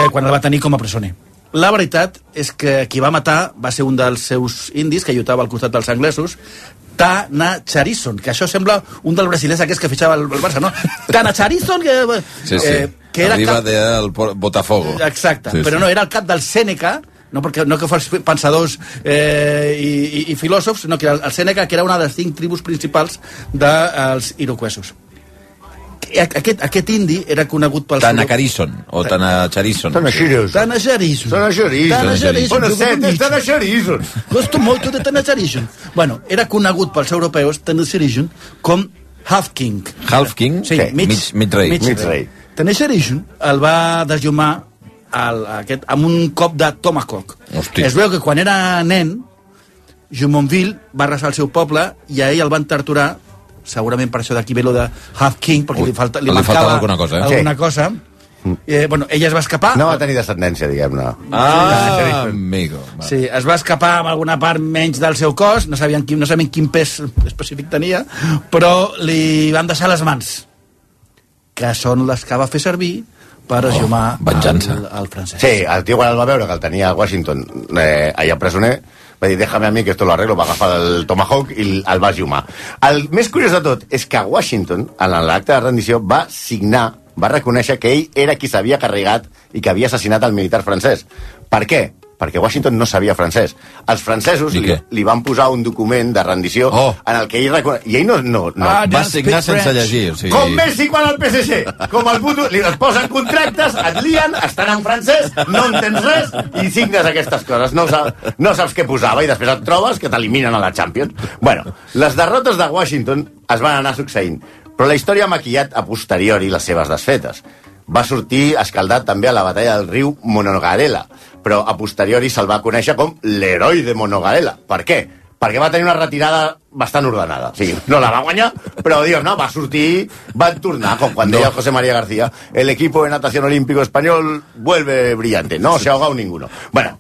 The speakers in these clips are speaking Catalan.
quan el va tenir com a presoner. La veritat és que qui va matar va ser un dels seus indis que lluitava al costat dels anglesos, Tanacharison, que això sembla un dels brasilers aquests que fitxava el Barça, no? Tanacharison, que era arriba del Botafogo. Exacte, però no, era el cap del Sèneca, no que fos pensadors i filòsofs, sinó que era el Sèneca, que era una de les 5 tribus principals dels iroquesos. Aquest indi era conegut pel... Tanacharison, o Tanacharison. Tanacharison. Gosto molto de Tanacharison. Bueno, era conegut pels europeus, Tanacharison, com Half King. Half King? Sí, mig rei. Tanacharison el va desllumar amb un cop de tomahawk. Hosti. Es veu que quan era nen, Jumonville va arrasar el seu poble i a ell el van torturar, segurament per això d'aquí ve lo de Half King, perquè li mancava alguna cosa. Bueno, ella es va escapar... No va tenir descendència, diguem-ne. Amigo. Sí, es va escapar amb alguna part menys del seu cos, no sabien quin pes específic tenia, però li van deixar les mans, que són les que va fer servir per esllumar el francès. Sí, el tio quan el va veure, que el tenia a Washington allà presoner, va dir, déjame a mi que esto lo arreglo, va agafar el tomahawk i el va esllumar. El més curiós de tot és que Washington, en l'acte de rendició, va reconèixer que ell era qui s'havia carregat i que havia assassinat el militar francès. Per què? Perquè Washington no sabia francès. Els francesos li van posar un document de rendició en el que ell reconeix... I ell no va signar sense llegir. Com Messi quan al PSG. Com el puto... Li posen contractes, et lien, estan en francès, no entens res i signes aquestes coses. No saps què posava i després et trobes que t'eliminen a la Champions. Bueno, les derrotes de Washington es van anar succeint, però la història ha maquillat a posteriori les seves desfetes. Va sortir escaldat també a la batalla del riu Monogarela, però a posteriori se'l va conèixer com l'heroi de Monogarela. Per què? Perquè va tenir una retirada bastant ordenada. O sigui, no la va guanyar, però va sortir, van tornar, com quan deia José María García, el equipo de natación olímpico español vuelve brillante, no se ha ahogado ninguno. Bueno,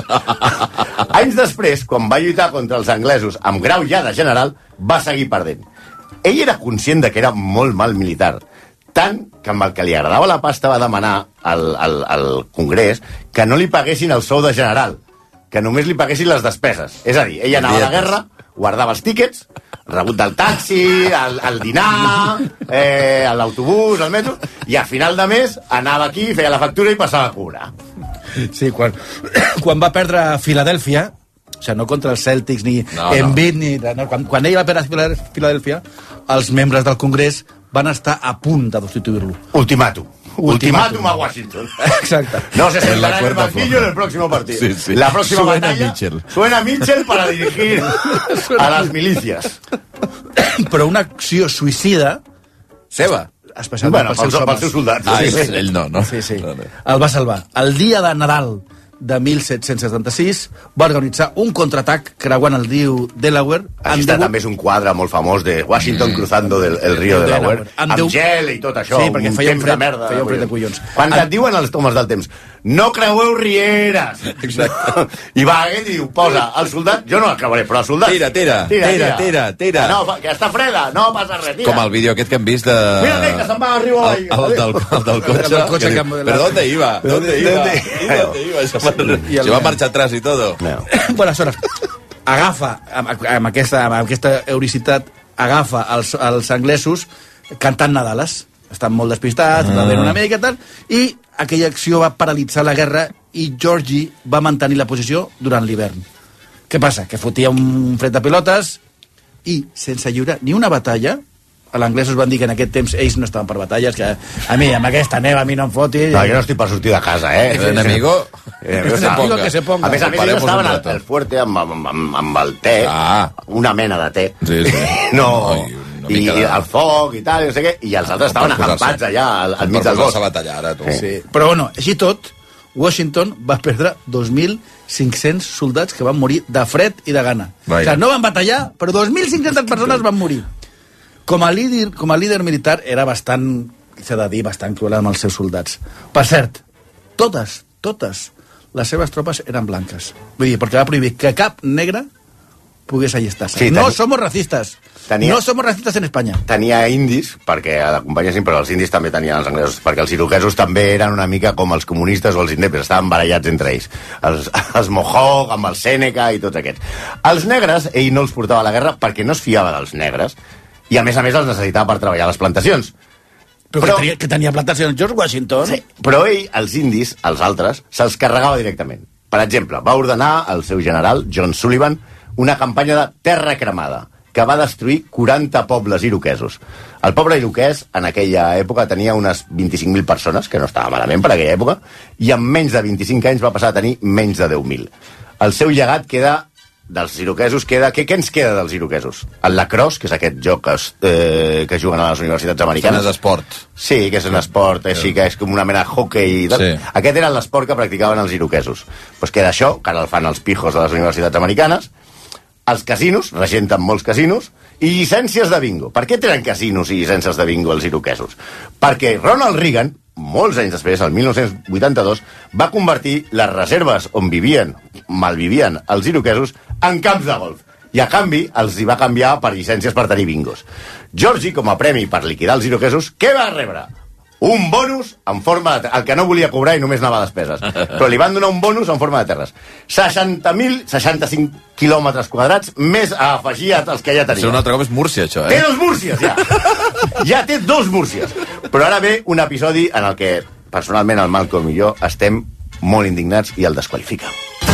anys després, quan va lluitar contra els anglesos amb grau ja de general, va seguir perdent. Ell era conscient de que era molt mal militar, tant que amb el que li agradava la pasta va demanar al Congrés que no li paguessin el sou de general, que només li paguessin les despeses. És a dir, ell anava a la guerra, guardava els tíquets, rebut del taxi, el dinar, l'autobús, el metro, i a final de mes anava aquí, feia la factura i passava a cobrar. Sí, quan va perdre Filadèlfia, o sigui, no contra els Celtics ni Embiid, quan ell va perdre Filadèlfia, els membres del Congrés van estar a punt de destituir-lo. Ultimátum a Washington. Exacte. No se sentará en el banquillo en el próximo partido. Sí. La próxima Suena batalla Mitchell. Suena Mitchell para dirigir a las milicias. Però una acció suïcida seva, especialment pels seus soldats. Ell no? Sí. El va salvar. El dia de Nadal de 1776 va organitzar un contraatac creuant el riu Delaware. Això també és un quadre molt famós de Washington cruzando el riu Delaware, amb gel i tot això, perquè feia un fred de collons. Quan et diuen els homes del temps, no creueu rieres. Exacte. I va aquest i diu, posa el soldat, jo no el creuaré, però el soldat... Tira. No, que està freda, no passa res, tira. Com el vídeo aquest que hem vist de... Mira que se'n va arribar el del cotxe. Però ¿dónde iba? Se va marcha atrás y todo. No. Bueno, aleshores, agafa, amb aquesta heuricitat, agafa els anglesos cantant Nadales. Estan molt despistats, rebent una mica i tal, i aquella acció va paralitzar la guerra i Georgie va mantenir la posició durant l'hivern. Què passa? Que fotia un fred de pilotes i, sense lliurar ni una batalla, els anglesos van dir que en aquest temps ells no estaven per batalles, que a mi, amb aquesta neva, a mi no em foti... No, jo no estic per sortir de casa, Enemigo que se ponga. A més, ells estaven al fuerte amb el té, una mena de té. Sí. I el foc i tal, no sé què, i els altres estaven acampats allà al mig del bosc. Per batallar, ara, tu. Sí. Però, bueno, així tot, Washington va perdre 2.500 soldats que van morir de fred i de gana. O sigui, no van batallar, però 2.500 persones van morir. Com a líder militar era bastant, s'ha de dir, bastant cruel amb els seus soldats. Per cert, totes les seves tropes eren blanques. Vull dir, perquè va prohibir que cap negre pogués allistar-se. Sí, no somos racistes. No somos racistes en Espanya. Tenia indis, perquè l'acompanyessin, però els indis també tenien els anglesos, perquè els iroquesos també eren una mica com els comunistes o els independents, estaven barallats entre ells. Els Mohawk, amb el Sèneca i tots aquests. Els negres, ell no els portava a la guerra perquè no es fiava dels negres, i a més els necessitava per treballar a les plantacions. Però que tenia plantacions George Washington. Sí, però ell, els indis, els altres, se'ls carregava directament. Per exemple, va ordenar al seu general, John Sullivan, una campanya de terra cremada, que va destruir 40 pobles iroquesos. El poble iroquès en aquella època tenia unes 25.000 persones, que no estava malament per aquella època, i en menys de 25 anys va passar a tenir menys de 10.000. El seu llegat queda dels iroquesos, què ens queda dels iroquesos? El lacrosse, que és aquest joc que juguen a les universitats americanes. És esport. Sí, que és un esport així, que és com una mena de hockey. Sí. Aquest era l'esport que practicaven els iroquesos. Pues queda això, que ara el fan els pijos de les universitats americanes. Els casinos, regenten molts casinos, i llicències de bingo. Per què tenen casinos i llicències de bingo els iroquesos? Perquè Ronald Reagan, molts anys després, el 1982, va convertir les reserves on malvivien els iroquesos en camps de golf. I a canvi els hi va canviar per llicències per tenir bingos. Georgie, com a premi per liquidar els iroquesos, què va rebre? Un bonus en forma de... El que no volia cobrar i només anava a despeses. Però li van donar un bonus en forma de terres. 65 quilòmetres quadrats, més a afegir als que ja tenia. Un altre cop és Múrcia, això, Té 2 Múrcies, ja. Ja té 2 Múrcies. Però ara ve un episodi en el que, personalment, el Malcolm i jo estem molt indignats i el desqualifica.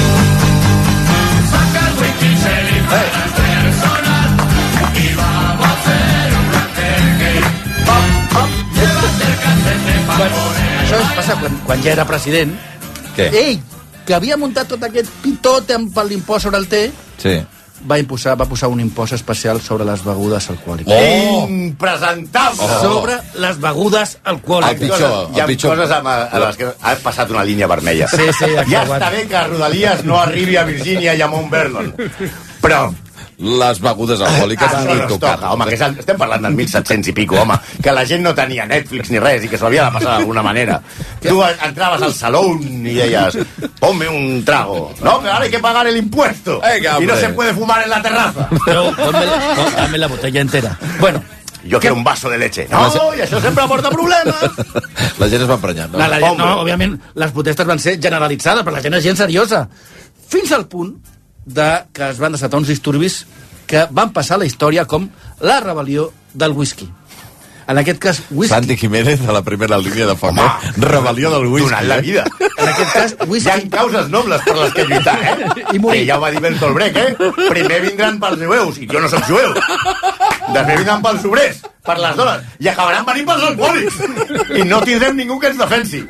Això es passa quan ja era president. Què? Ell, que havia muntat tot aquest pitote per l'impost sobre el té, sí. va posar un impost especial sobre les begudes alcohòliques. Oh! Impresentable! Sobre les begudes alcohòliques. Hi ha coses a les que ha passat una línia vermella. Sí, ja està bé que Rodalies no arribi a Virgínia i a Mount Vernon. Però... les begudes alcohòliques ni tocar. Home, que estem parlant del 1700 i pico, home, que la gent no tenia Netflix ni res i que s'ho havia de passar d'alguna manera. Tu entraves al salón y deies, ponme un trago. No, que ahora hay que pagar el impuesto. Y no se puede fumar en la terraza. Pero dame la botella entera. Bueno, yo quiero un vaso de leche. No, i això sempre aporta problemes. La gent es va emprenyar, no? No, òbviament, les protestes van ser generalitzades, però la gent és gent seriosa. Fins al punt que es van desatar uns disturbis que van passar a la història com la rebel·lió del whisky. En aquest cas, whisky... Santi Jiménez a la primera línia de foc. Rebel·lió del whisky. Donant la vida. En aquest cas, whisky... Hi ha causes nobles per les que lluitar, I morir. Ja ho va dir Bertolt Brecht, Primer vindran pels jueus, i jo no soc jueu. Després vindran pels obrers, per les dones, i acabaran venint pels alcohòlics. I no tindrem ningú que ens defensi.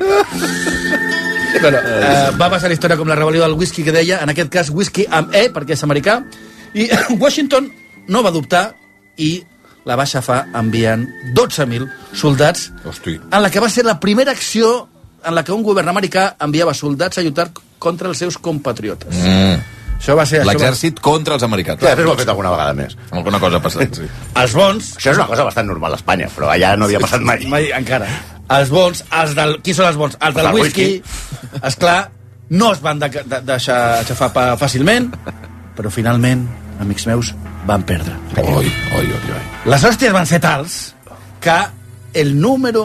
Bueno, va passar la història com la rebel·lió del whisky, que deia, en aquest cas whisky amb E, perquè és americà, i Washington no va dubtar i la va aixafar enviant 12.000 soldats. Hosti. En la que va ser la primera acció en la que un govern americà enviava soldats a lluitar contra els seus compatriotes. Això va ser... L'exèrcit contra els americans. Després ho ha fet alguna vegada més. Alguna cosa ha passat, sí. Els bons... Això és una cosa bastant normal a Espanya, però allà no havia passat mai. Mai encara. Els bons, qui són els bons? Els del whisky, esclar, no es van deixar aixafar fàcilment, però finalment, amics meus, van perdre. Oi. Les hòsties van ser tals que el número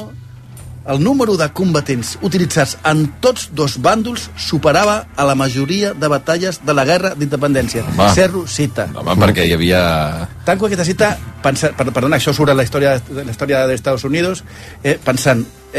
de combatents utilitzats en tots dos bàndols superava a la majoria de batalles de la guerra d'independència. Cerro cita. Home, perquè hi havia... Tanco aquesta cita, perdona, això surt a la història de Estados Unidos, pensant,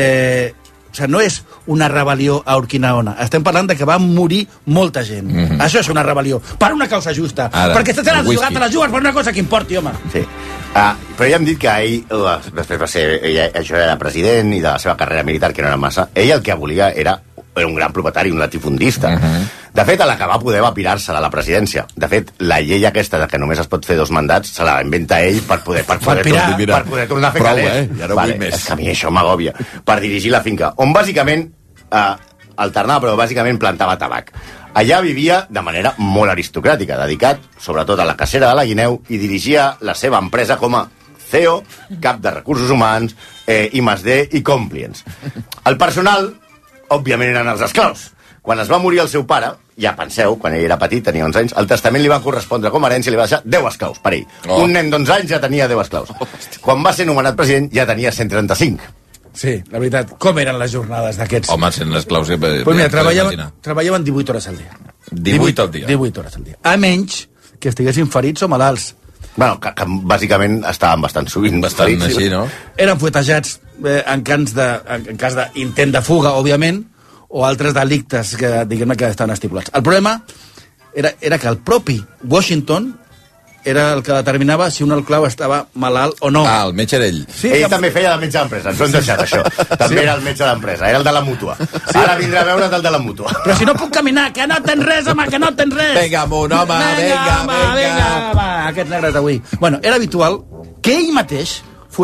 o sigui, no és una rebel·lió a Urquinaona, estem parlant de que va morir molta gent. Això és una rebel·lió, per una causa justa. Ara, perquè te les jugues per una cosa que importi, home. Sí. Però ja hem dit que ell, després va ser, això era president i de la seva carrera militar, que no era massa, ell el que volia era un gran propietari, un latifundista. De fet, a la que va poder va pirar-se de la presidència. De fet, la llei aquesta de que només es pot fer 2 mandats se la inventa ell per poder tornar a fer calés. Ja no vull més. És que a mi això m'agòbia. Per dirigir la finca, on bàsicament alternava, però bàsicament plantava tabac. Allà vivia de manera molt aristocràtica, dedicat sobretot a la cacera de la guineu, i dirigia la seva empresa com a CEO, cap de recursos humans, I+D i compliance. El personal, òbviament, eren els esclaus. Quan es va morir el seu pare, ja penseu, quan ell era petit, tenia 11 anys, el testament li va correspondre com a herència, li va deixar 10 esclaus per ell. Un nen d'11 anys ja tenia 10 esclaus. Quan va ser nomenat president ja tenia 135. Sí, la veritat. Com eren les jornades d'aquests? Home, sent esclaus... Pues mira, treballaven 18 hores al dia. 18 al dia? 18 hores al dia. A menys que estiguessin ferits o malalts. Bueno, que bàsicament estaven bastant sovint. Bastant així, no? Eren fuetejats en cas d'intent de fuga, òbviament, o altres delictes que, diguem-ne, que estaven estipulats. El problema era que el propi Washington era el que determinava si un esclau estava malalt o no. Ah, el metge era ell. Sí, ell també feia de metge d'empresa, ens ho hem deixat, això. També era el metge d'empresa, era el de la mútua. Ara vindrà a veure't el de la mútua. Però si no puc caminar, que no tens res, home, que no tens res. Vinga, amunt, home, vinga. Va, aquest negre d'avui. Bueno, era habitual que ell mateix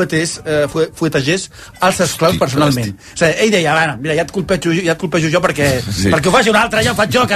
fuetegés els esclaus personalment. O sigui, ell deia, bueno, mira, ja et colpejo jo perquè ho faci un altre, ja ho faig jo, que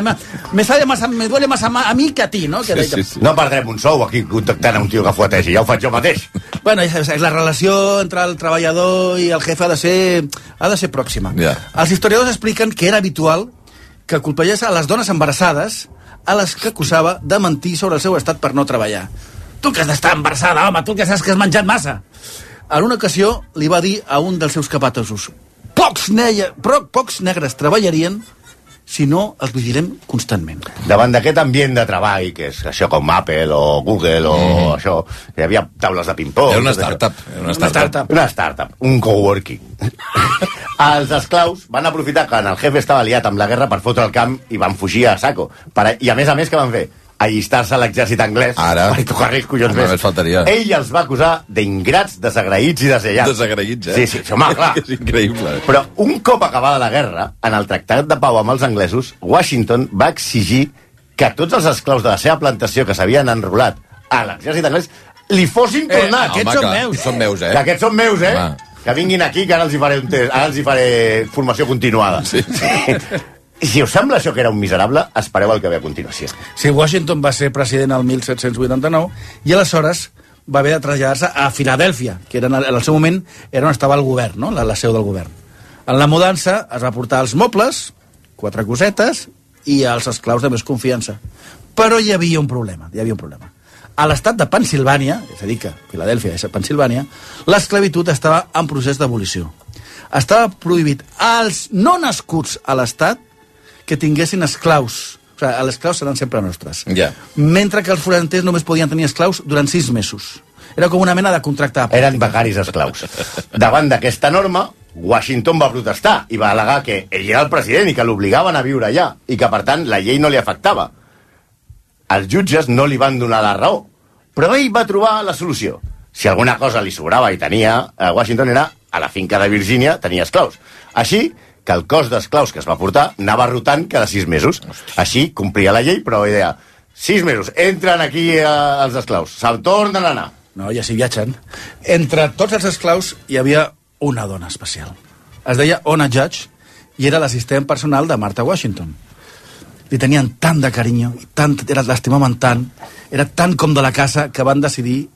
me duele más a mi que a ti, no? Sí. No perdrem un sou aquí contactant a un tio que fuetegi, ja ho faig jo mateix. Bueno, la relació entre el treballador i el jefe ha de ser pròxima. Yeah. Els historiadors expliquen que era habitual que colpegés a les dones embarassades a les que acusava de mentir sobre el seu estat per no treballar. Tu que has d'estar embarassada, home, tu que saps que has menjat massa. En una ocasió li va dir a un dels seus capatossos: pocs negres treballarien si no els vigilem constantment. Davant d'aquest ambient de treball, que és això com Apple o Google o això, que hi havia taules de ping-pong... Era una startup. Una startup, un coworking. Els esclaus van aprofitar que el jefe estava liat amb la guerra per fotre el camp i van fugir a saco. I a més, què van fer? Allistar-se a l'exèrcit anglès. Ara. Per tocar-li els collons més. Faltaria. Ell els va acusar d'ingrats, desagraïts i desallats. Desagraïts, Sí, home, clar. És increïble. Però un cop acabada la guerra, en el tractat de pau amb els anglesos, Washington va exigir que tots els esclaus de la seva plantació que s'havien enrolat a l'exèrcit anglès li fossin tornats. Aquests són meus. Són meus, Que aquests són meus, Que vinguin aquí, que ara els hi faré un test, ara els hi faré formació continuada. Sí. Si us sembla això que era un miserable, espereu el que ve a continuació. Sí, Washington va ser president el 1789 i aleshores va haver de traslladar-se a Filadèlfia, que era, en el seu moment era on estava el govern, no? la seu del govern. En la mudança es va portar els mobles, 4 cosetes i els esclaus de més confiança. Però hi havia un problema. A l'estat de Pennsilvània, és a dir, que Filadèlfia és a Pennsilvània, l'esclavitud estava en procés d'abolició. Estava prohibit als no nascuts a l'estat que tinguessin esclaus. O sigui, els esclaus seran sempre nostres. Yeah. Mentre que els forasters només podien tenir esclaus durant 6 mesos. Era com una mena de contracte. Eren becaris esclaus. Davant d'aquesta norma, Washington va protestar i va al·legar que ell era el president i que l'obligaven a viure allà i que, per tant, la llei no li afectava. Els jutges no li van donar la raó, però ell va trobar la solució. Si alguna cosa li sobrava i tenia, a Washington era a la finca de Virgínia, tenia esclaus. Així que el cos d'esclaus que es va portar anava rotant cada 6 mesos. Així complia la llei, però deia 6 mesos, entren aquí els esclaus, se'n tornen a anar. No, ja s'hi viatgen. Entre tots els esclaus hi havia una dona especial. Es deia Ona Judge i era l'assistent personal de Martha Washington. Li tenien tant de carinyo, l'estimaven tant, era tan com de la casa que van decidir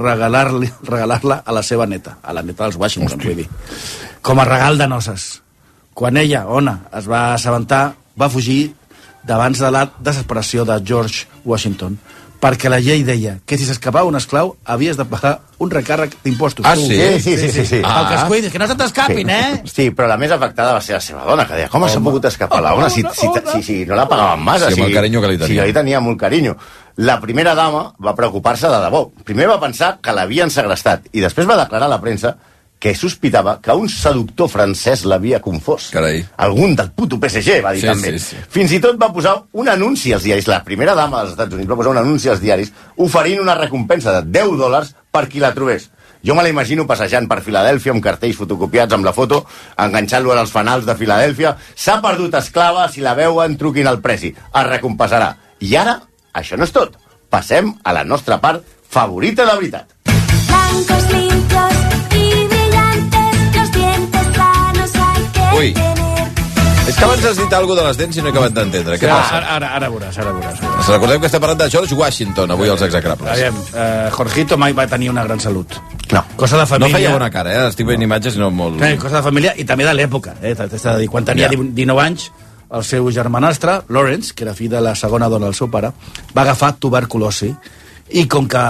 regalar-la a la seva neta, a la neta dels Washington, vull dir, com a regal de noces. Quan ella, Ona, es va assabentar, va fugir davant de la desesperació de George Washington, perquè la llei deia que si s'escapava un esclau havies de pagar un recàrrec d'impostos. Ah, sí? Sí. El que es cuidi, que no se t'escapin, Sí, però la més afectada va ser la seva dona, que deia, com s'ha pogut escapar la Ona si no la pagaven massa? Sí, amb el carinyo que li tenia. Si li tenia molt carinyo. La primera dama va preocupar-se de debò. Primer va pensar que l'havien segrestat i després va declarar a la premsa que sospitava que un seductor francès l'havia confós. Carai. Algun del puto PSG, va dir també. Sí. Fins i tot va posar un anunci als diaris. La primera dama dels Estats Units va posar un anunci als diaris oferint una recompensa de $10 per qui la trobés. Jo me la imagino passejant per Filadèlfia amb cartells fotocopiats amb la foto, enganxant-lo als fanals de Filadèlfia. S'ha perdut esclava, si la veuen, truquin al presi. Es recompensarà. I ara, això no és tot. Passem a la nostra part favorita de veritat. Blancos, limpios y brillantes, los dientes sanos hay que Ui. tener. És que abans has dit alguna de les dents i no he acabat d'entendre. Què passa? Ara veuràs. Recordem que estem parlant de George Washington, avui als Execrables. Aviam, Jorgito mai va tenir una gran salut. No. Cosa de No família. feia bona cara, Estic veient imatges i no molt... Cosa de família i també de l'època. T'has de dir, quan tenia 19 anys, el seu germanastre, Lawrence, que era fill de la segona dona del seu pare, va agafar tuberculosi i com que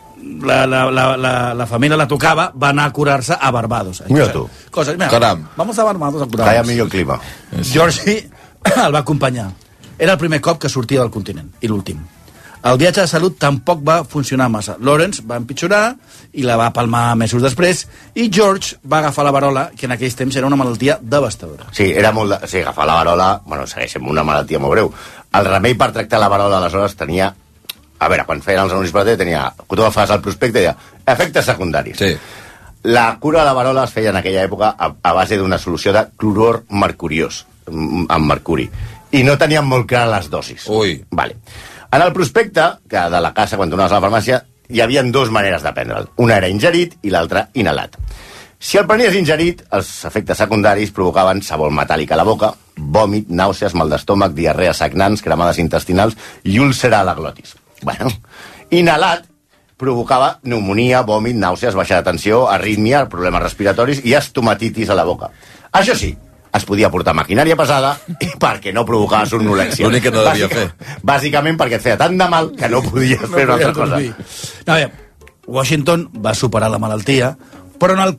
la família la tocava, va anar a curar-se a Barbados. Mira tu. Caram. Vamos a Barbados a Calla curar-nos. millor el clima. Georgie el va acompanyar. Era el primer cop que sortia del continent, i l'últim. El viatge de salut tampoc va funcionar massa. Lawrence va empitjorar i la va palmar mesos després, i George va agafar la verola, que en aquells temps era una malaltia devastadora. Sí, era molt... Sí, agafar la verola... Bueno, segueix sent una malaltia molt greu. El remei per tractar la verola, aleshores, tenia... A veure, quan feien els anuncis per la tele, tenia... Tu agafes el prospecte i deia efectes secundaris. Sí. La cura de la verola es feia en aquella època a base d'una solució de clorur mercuriós, amb mercuri. I no tenien molt clar les dosis. Ui. Vale. En el prospecte, que de la casa, quan tu anaves a la farmàcia, hi havia dues maneres de prendre'l. Una era ingerit i l'altra inhalat. Si el prenies ingerit, els efectes secundaris provocaven sabor metàl·lic a la boca, vòmit, nàusees, mal d'estómac, diarrea, sagnants, cremades intestinals i úlcera a la glotis. Bueno, inhalat provocava pneumonia, vòmit, nàusees, baixa de tensió, arrítmia, problemes respiratoris i estomatitis a la boca. Això sí, es podia portar maquinària pesada perquè no provocava somnolèxia. L'únic que no devia fer. Bàsicament perquè et feia tant de mal que no podies fer una altra cosa. No, bé, Washington va superar la malaltia, però en el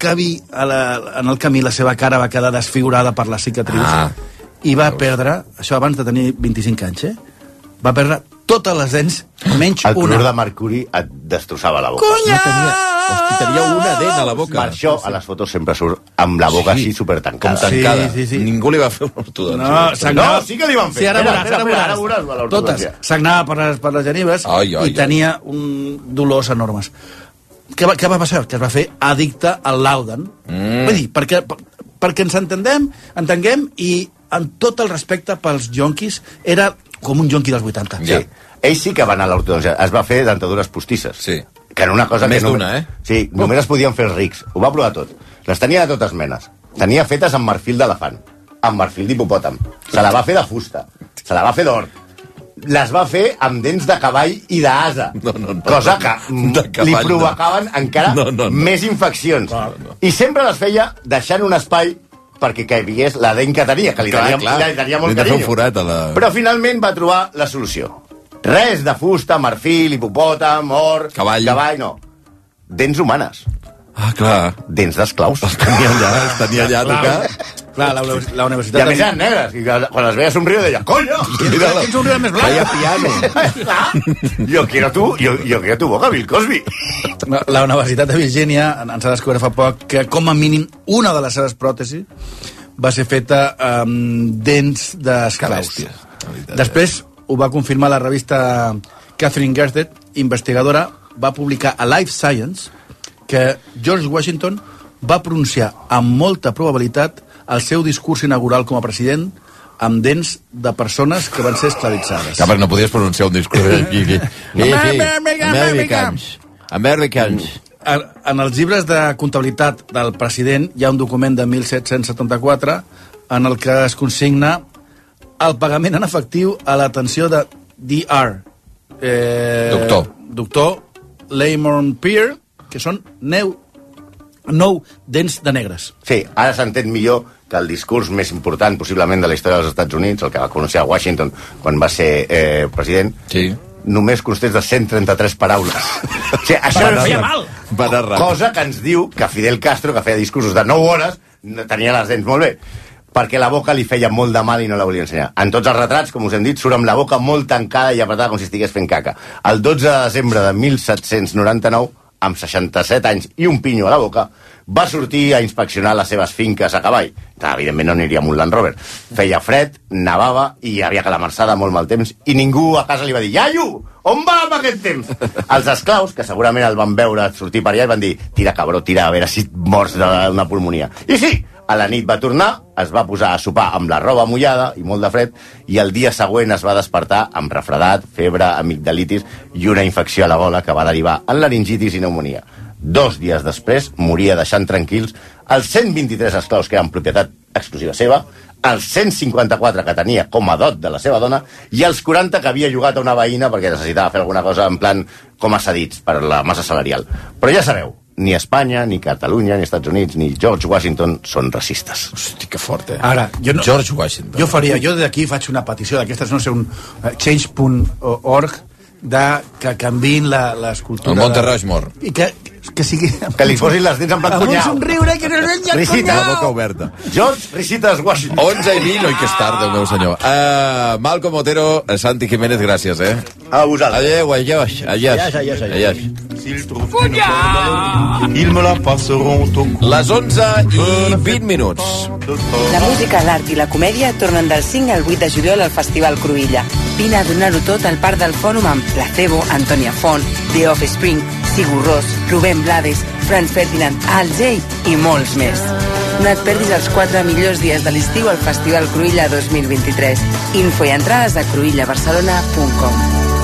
camí la seva cara va quedar desfigurada per la cicatrius i va perdre, això abans de tenir 25 anys, va perdre totes les dents, menys el una. clorur de mercuri et destrossava la boca. Conya! Tenia una dent a la boca. Per això a les fotos sempre surt amb la boca així supertancada. Com tancada. Sí. Ningú li va fer una ortodòncia. No, sí que li van fer. Sí, ara Espera, veuràs. l'ortodòncia. Totes. Sagnava per les genives i tenia dolors enormes. Què va passar? Que es va fer addicte al Laudan. Vull dir, perquè ens entenguem i amb tot el respecte pels jonquis, era com un jonqui dels 80. Sí. Ell sí que va anar a l'ortodòncia. Es va fer dentadures postisses. Sí. Que era una cosa Més que... d'una, Sí, només es podien fer els rics. Ho va provar tot. Les tenia de totes menes. Tenia fetes amb marfil d'elefant, amb marfil d'hipopòtam. Se la va fer de fusta. Se la va fer d'or. Les va fer amb dents de cavall i d'asa. No. Cosa que li provocaven encara més infeccions. I sempre les feia deixant un espai perquè caigués la dent que tenia, que li tenia molt carinyo. Però finalment va trobar la solució. Res de fusta, marfil, hipopòtam, or... Cavall, no. Dents humanes. Ah, clar. Dents d'esclaus. Els tenia allà a tocar. Clar, la universitat... I a més eren negres. I quan les veia somriure deia, coño! Quin somriure més blanc? Feia piano. Yo quiero tu boca, Bill Cosby. La Universitat de Virgínia ens ha descobert fa poc que, com a mínim, una de les seves pròtesis va ser feta amb dents d'esclaus. Després ho va confirmar la revista Catherine Gerthet, investigadora, va publicar a Life Science que George Washington va pronunciar amb molta probabilitat el seu discurs inaugural com a president amb dents de persones que van ser esclavitzades. Clar, perquè no podies pronunciar un discurs. Americans. En els llibres de comptabilitat del president hi ha un document de 1774 en el que es consigna el pagament en efectiu a l'atenció de Dr. Doctor Lamont Peer, que són 9 dents de negres. Sí, ara s'entén millor que el discurs més important possiblement de la història dels Estats Units, el que va pronunciar Washington quan va ser president, només constés de 133 paraules. O sigui, això feia mal. Cosa que ens diu que Fidel Castro, que feia discursos de 9 hores, tenia les dents molt bé, perquè la boca li feia molt de mal i no la volia ensenyar. En tots els retrats, com us hem dit, surt amb la boca molt tancada i apretada com si estigués fent caca. El 12 de desembre de 1799, amb 67 anys i un pinyo a la boca, va sortir a inspeccionar les seves finques a cavall. Evidentment no aniria amb un Land Rover. Feia fred, nevava i hi havia calamarsada molt mal temps i ningú a casa li va dir «Iaio, on va amb aquest temps?» Els esclaus, que segurament el van veure sortir per allà, van dir «Tira, cabró, tira, a veure si mors d'una pulmonia». I sí, a la nit va tornar, es va posar a sopar amb la roba mullada i molt de fred, i el dia següent es va despertar amb refredat, febre, amigdalitis i una infecció a la gola que va derivar en laringitis i pneumonia. 2 dies després moria deixant tranquils els 123 esclaus que eren propietat exclusiva seva, els 154 que tenia com a dot de la seva dona i els 40 que havia llogat a una veïna perquè necessitava fer alguna cosa en plan com a cedits per la massa salarial. Però ja sabeu, ni Espanya, ni Catalunya, ni Estats Units, ni George Washington són racistes. Hosti, que fort, Ara, jo no, George Washington. Jo d'aquí faig una petició d'aquestes, no sé, un change.org que canviïn l'escultura... El Monte Rushmore. I que sigui... Que li posin les dents en plan amb un cunyau. somriure que no és Risita, La boca oberta. George Risitas Washington. 11:20, oi que és tard, Déu meu senyor. Malcom Otero, Santi Jiménez, gràcies, A vosaltres. Adéu, adiós. S'ils trouvent une corde, ils me la passeront au cou. Les 11:20 minuts. La música, l'art i la comèdia tornen del 5 al 8 de juliol al Festival Cruïlla. Vine a donar-ho tot al Parc del Fòrum amb Placebo, Antònia Font, The Offspring, Sigur Rós, Rubén Blades, Franz Ferdinand, Al Jay i molts més. No et perdis els 4 millors dies de l'estiu al Festival Cruïlla 2023. Info i entrades a cruïllabarcelona.com.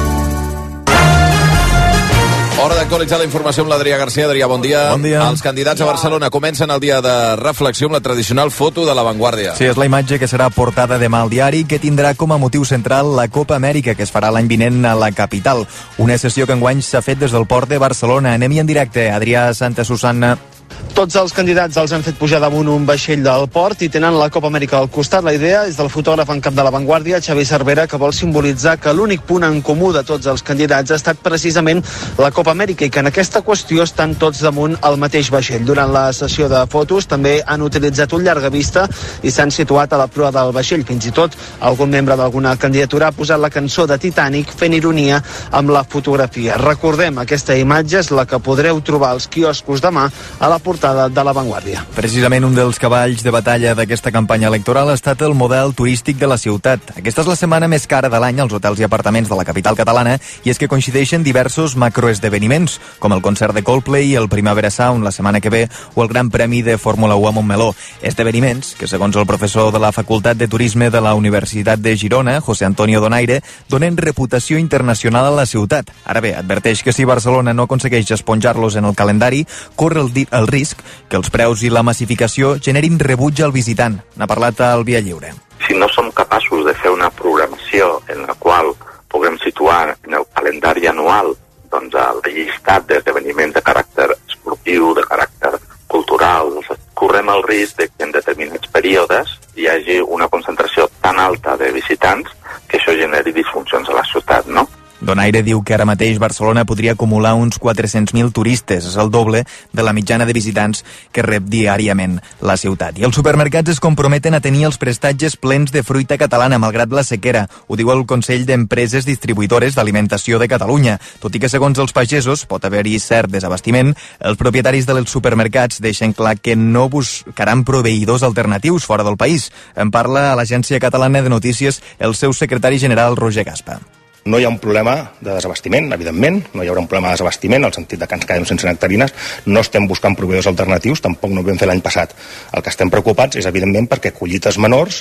Hora d'actualitzar la informació amb l'Adrià García. Adrià, bon dia. Bon dia. Els candidats a Barcelona comencen el dia de reflexió amb la tradicional foto de La Vanguardia. Sí, és la imatge que serà portada demà al diari, que tindrà com a motiu central la Copa Amèrica, que es farà l'any vinent a la capital. Una sessió que enguany s'ha fet des del port de Barcelona. Anem-hi en directe. Adrià, Santa Susanna. Tots els candidats els han fet pujar damunt un vaixell del port i tenen la Copa Amèrica al costat. La idea és del fotògraf en cap de La Vanguardia, Xavi Cervera, que vol simbolitzar que l'únic punt en comú de tots els candidats ha estat precisament la Copa Amèrica i que en aquesta qüestió estan tots damunt el mateix vaixell. Durant la sessió de fotos també han utilitzat un llargavista i s'han situat a la proa del vaixell. Fins i tot algun membre d'alguna candidatura ha posat la cançó de Titanic fent ironia amb la fotografia. Recordem, aquesta imatge és la que podreu trobar als quioscos demà a la portada de La Vanguardia. Precisament un dels cavalls de batalla d'aquesta campanya electoral ha estat el model turístic de la ciutat. Aquesta és la setmana més cara de l'any als hotels i apartaments de la capital catalana i és que coincideixen diversos macroesdeveniments, com el concert de Coldplay, el Primavera Sound la setmana que ve o el Gran Premi de Fórmula 1 a Montmeló. Esdeveniments que, segons el professor de la Facultat de Turisme de la Universitat de Girona, José Antonio Donaire, donen reputació internacional a la ciutat. Ara bé, adverteix que si Barcelona no aconsegueix esponjar-los en el calendari, corre el risc que els preus i la massificació generin rebuig al visitant. N'ha parlat al Via Lliure. Si no som capaços de fer una programació en la qual puguem situar en el calendari anual doncs, el llistat d'esdeveniments de caràcter esportiu, de caràcter cultural, correm el risc de que en determinats períodes hi hagi una concentració tan alta de visitants que això generi disfuncions a la ciutat, no? Donaire diu que ara mateix Barcelona podria acumular uns 400.000 turistes, és el doble de la mitjana de visitants que rep diàriament la ciutat. I els supermercats es comprometen a tenir els prestatges plens de fruita catalana, malgrat la sequera. Ho diu el Consell d'Empreses Distribuïdores d'Alimentació de Catalunya. Tot i que, segons els pagesos, pot haver-hi cert desabastiment, els propietaris dels supermercats deixen clar que no buscaran proveïdors alternatius fora del país. En parla a l'Agència Catalana de Notícies el seu secretari general, Roger Gaspa. No hi ha un problema de desabastiment, evidentment, no hi haurà un problema de desabastiment, en el sentit de que ens quedem sense nectarines, no estem buscant proveïdors alternatius, tampoc no ho vam fer l'any passat. El que estem preocupats és, evidentment, perquè collites menors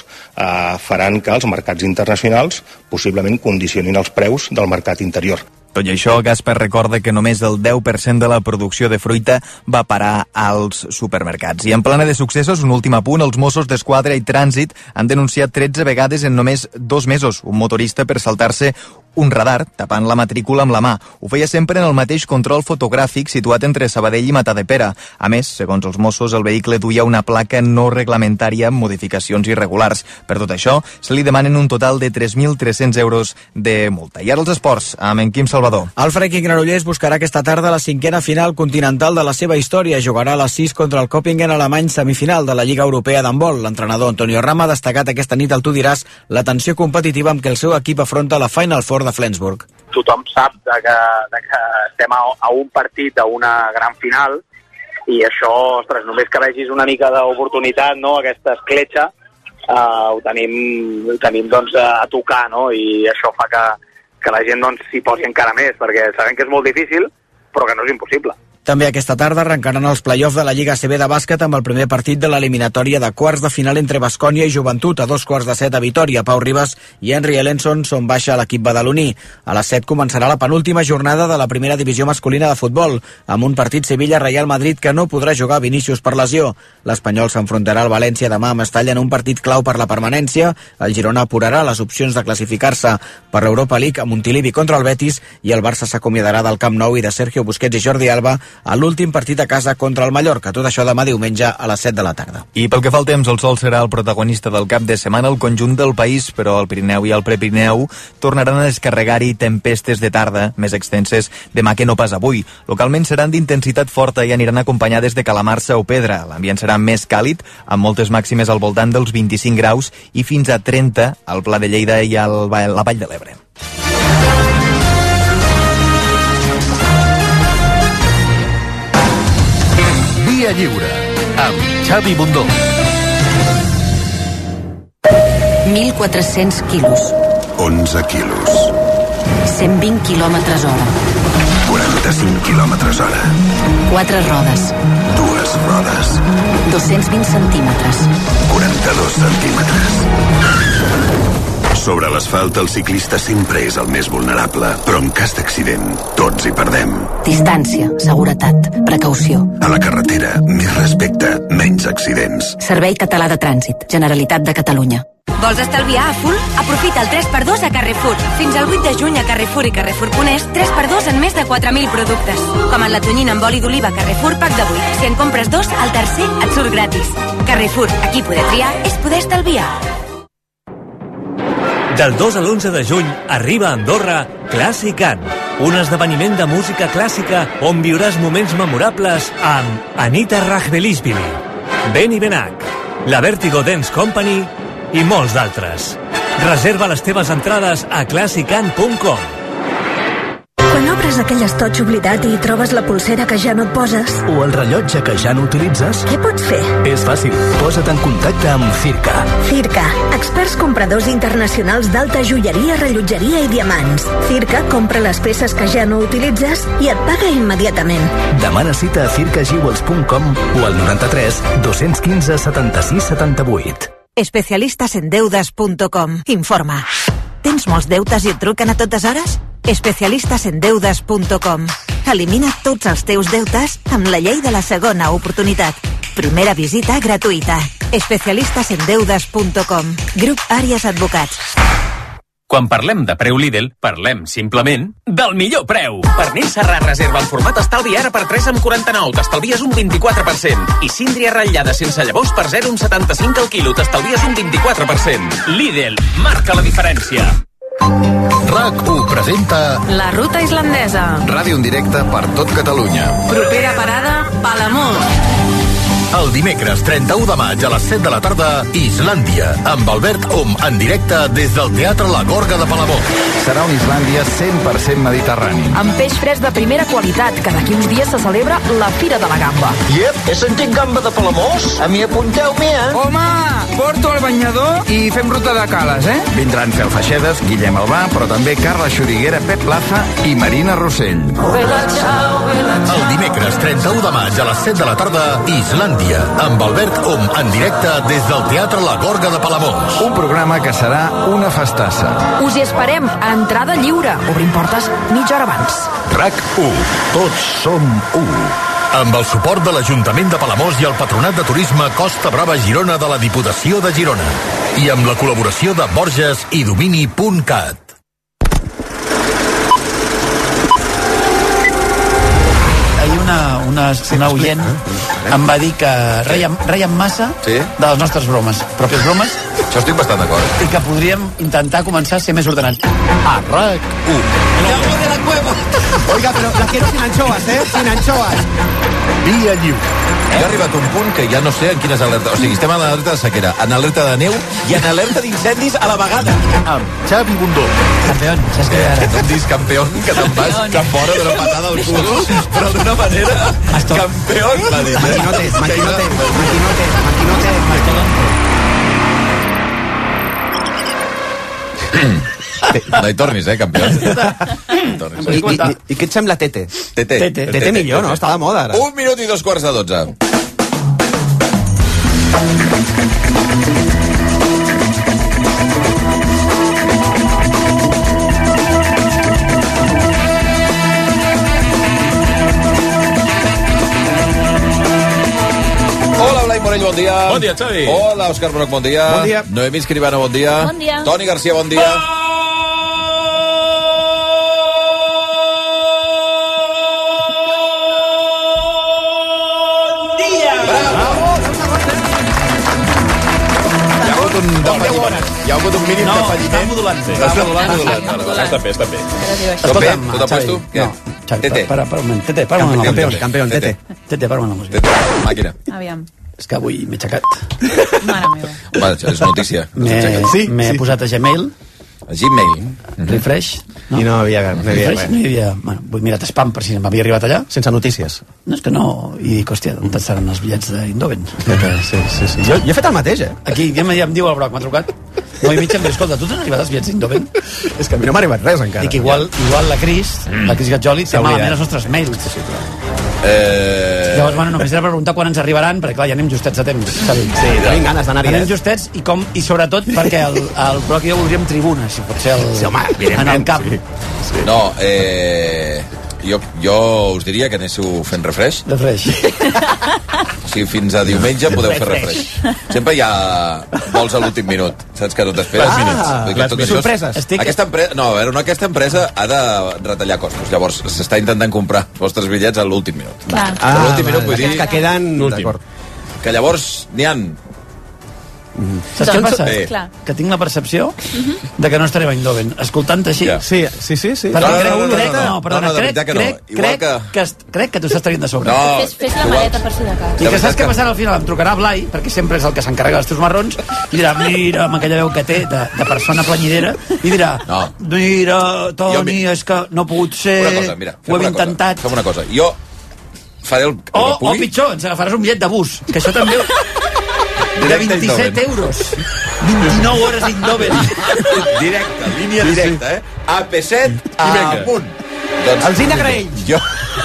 faran que els mercats internacionals possiblement condicionin els preus del mercat interior. Tot i això, Gaspar recorda que només el 10% de la producció de fruita va parar als supermercats. I en plana de successos, un últim apunt, els Mossos d'Esquadra i Trànsit han denunciat 13 vegades en només 2 mesos un motorista per saltar-se un radar tapant la matrícula amb la mà. Ho feia sempre en el mateix control fotogràfic situat entre Sabadell i Matadepera. A més, segons els Mossos, el vehicle duia una placa no reglamentària amb modificacions irregulars. Per tot això, se li demanen un total de 3.300 euros de multa. I ara els esports, amb en Quim Salvador. El Freki Granollers buscarà aquesta tarda la 5a final continental de la seva història. Jugarà a les 6 contra el Köpingen alemany semifinal de la Lliga Europea d'handbol. L'entrenador Antonio Rama ha destacat aquesta nit al Tu diràs la tensió competitiva amb què el seu equip afronta la Final Four de Flensburg. Tothom sap que estem a un partit d'una gran final i això, ostres, només que vegis una mica d'oportunitat, no?, aquesta escletxa, ho tenim doncs, a tocar, no?, i això fa que la gent doncs, s'hi posi encara més, perquè sabem que és molt difícil, però que no és impossible. També aquesta tarda arrencaran els play-offs de la Lliga ACB de bàsquet amb el primer partit de l'eliminatòria de quarts de final entre Baskonia i Joventut a 2:15 a Vitòria. Pau Ribas i Henry Ellenson són baixa a l'equip badaloní. A les 7 començarà la penúltima jornada de la primera divisió masculina de futbol, amb un partit Sevilla-Real Madrid que no podrà jugar Vinícius per lesió. L'Espanyol s'enfrontarà al València demà a Mestalla en un partit clau per la permanència. El Girona apurarà les opcions de classificar-se per l'Europa League a Montilivi contra el Betis i el Barça s'acomiadarà del Camp Nou i de Sergio Busquets i Jordi Alba a l'últim partit a casa contra el Mallorca. Tot això demà diumenge a les 7 de la tarda. I pel que fa al temps, el sol serà el protagonista del cap de setmana al conjunt del país, però el Pirineu i el Prepirineu tornaran a descarregar-hi tempestes de tarda més extenses demà que no pas avui. Localment seran d'intensitat forta i aniran acompanyades de calamarsa o pedra. L'ambient serà més càlid, amb moltes màximes al voltant dels 25 graus i fins a 30 al Pla de Lleida i a la Vall de l'Ebre. Via Lliure, amb Xavi Bundó. 1.400 quilos. 11 quilos. 120 quilòmetres hora. 45 quilòmetres hora. 4 rodes. 2 rodes. 220 centímetres. 42 centímetres. Sobre l'asfalt, el ciclista sempre és el més vulnerable, però en cas d'accident, tots hi perdem. Distància, seguretat, precaució. A la carretera, més respecte, menys accidents. Servei Català de Trànsit, Generalitat de Catalunya. Vols estalviar a full? Aprofita el 3x2 a Carrefour. Fins al 8 de juny a Carrefour i Carrefour Ponés, 3x2 en més de 4.000 productes. Com en la tonyina amb oli d'oliva Carrefour Pack de 8. Si en compres 2, el tercer et surt gratis. Carrefour, aquí poder triar és poder estalviar. Del 2 a l'11 de juny arriba a Andorra Classicant, un esdeveniment de música clàssica on viuràs moments memorables amb Anita Rachbelisvili, Benny Benac, la Vertigo Dance Company i molts d'altres. Reserva les teves entrades a classicant.com. Quan obres aquell estoig oblidat i trobes la pulsera que ja no et poses... O el rellotge que ja no utilitzes... Què pots fer? És fàcil. Posa't en contacte amb Circa. Circa, experts compradors internacionals d'alta joieria, rellotgeria i diamants. Circa compra les peces que ja no utilitzes i et paga immediatament. Demana cita a circajewels.com o al 93 215 76 78. Especialistasendeudes.com. Informa. Tens molts deutes i et truquen a totes hores? Especialistasendeudes.com. Elimina tots els teus deutes amb la llei de la segona oportunitat. Primera visita gratuïta. Especialistasendeudes.com. Grup Àries Advocats. Quan parlem de preu Lidl, parlem simplement del millor preu. Pernil serrà reserva en format estalvi ara per 3 amb 49, t'estalvies un 24%. I síndria ratllada sense llavors per 0,75 al quilo, t'estalvies un 24%. Lidl, marca la diferència. RAC1 presenta La ruta islandesa. Ràdio en directe per tot Catalunya. Propera parada, Palamós. El dimecres 31 de maig a les 7 de la tarda, Islàndia, amb Albert Om en directe des del Teatre La Gorga de Palamós. Serà una Islàndia 100% mediterrani. Amb peix fresc de primera qualitat, que d'aquí uns dies se celebra la Fira de la Gamba. Iep, he sentit gamba de Palamós. A mi apunteu-m'hi, Home, porto el banyador i fem ruta de cales, Vindran Fel Feixedes, Guillem Albà, però també Carla Xuriguera, Pep Plaza i Marina Rossell. El dimecres 31 de maig a les 7 de la tarda, Islàndia, amb Albert Om en directe des del Teatre La Gorga de Palamós. Un programa que serà una festassa. Us hi esperem a entrada lliure. Obrim portes mitja hora abans. RAC1. Tots som u. Amb el suport de l'Ajuntament de Palamós i el Patronat de Turisme Costa Brava Girona de la Diputació de Girona. I amb la col·laboració de Borges i Domini.cat. Una oient em va dir que reien massa de les nostres bromes, pròpies bromes. Això estic bastant d'acord. I que podríem intentar començar a ser més ordenats. A RAC1. Oiga, pero la quiero sin anchoas, sin anchoas. Via Lliure. Ja ha arribat un punt que ja no sé en quines alertes... O sigui, estem en alerta de sequera, en alerta de neu i en alerta d'incendis a la vegada. Amb Xavi Bundó. Campeón, saps que ara? Et dius campeón, que te'n vas cap fora d'una patada al cul, però d'una manera... Campeón, va dir. Maquinote. No hi tornis, campió. I què et sembla Tete? Tete millor, no? Està de moda, ara. 1 minut i 2:15. Hola, Blai Morell, bon dia. Bon dia, Xavi. Hola, Òscar Broc, bon dia. Bon dia. Noemí Escribano, bon dia. Bon dia. Toni Garcia, bon dia. Hi ha hagut un mínim de falliment. Està modulant. Està bé. Escolta'm, Tot a puesto? Què? Tete. Para un moment. Tete, para un moment. Campeón, Tete. Tete, para una música. Màquina. Aviam. És que avui m'he aixecat. Mare meva. Home, és notícia. M'he posat a Gmail. A Gmail. Refresh. I no hi havia res. No hi havia... Bueno, vull mirar spam per si m'havia arribat allà. Sense notícies. No, és que no. I dic, hòstia, on estaran els bitllets d'Indoven? Sí. Jo he fet el mateix, Aquí, ja em diu el Broc, m'ha trucat. No, i mig em diu, escolta, tu t'han arribat els bitllets d'Indoven? És que a mi no m'ha arribat res encara. Dic, igual la Cris Gatjoli, té malament els nostres mails. Llavors, bueno, només era per preguntar quan ens arribaran, perquè clar, ja anem justets a temps. Sí, tenim ganes d'anar-hi. Anem justets i sobretot perquè el Broc i jo voldríem tribuna, si pot ser en el camp. Sí. No, jo us diria que anéssiu fent refresh. O sigui, fins a diumenge podeu fer refresh. Sempre hi ha vols a l'últim minut, saps que no t'esperes? Les sorpreses. Aquesta empresa ha de retallar costos. Llavors s'està intentant comprar els vostres bitllets a l'últim minut. A l'últim minut vull dir... Que queden... D'acord. Que llavors n'hi han... Saps què passa? Que tinc la percepció de que no estarem a Eindhoven. Escoltant-te així... Sí. Crec que t'ho estàs traient de sobre. Fes la maleta per si de cas. I que saps què passarà al final? Em trucarà Blai, perquè sempre és el que s'encarrega dels teus marrons, i dirà, mira, amb aquella veu que té de persona planyidera, i dirà, mira, Toni, és que no ha pogut ser, ho hem intentat. Fem una cosa, jo faré el que pugui. O pitjor, ens agafaràs un bitllet de bus, que això també... De 27 euros. 29 hores d'Indoven. Directe, línia directa, AP7 amunt. Alzina Graells. Jo...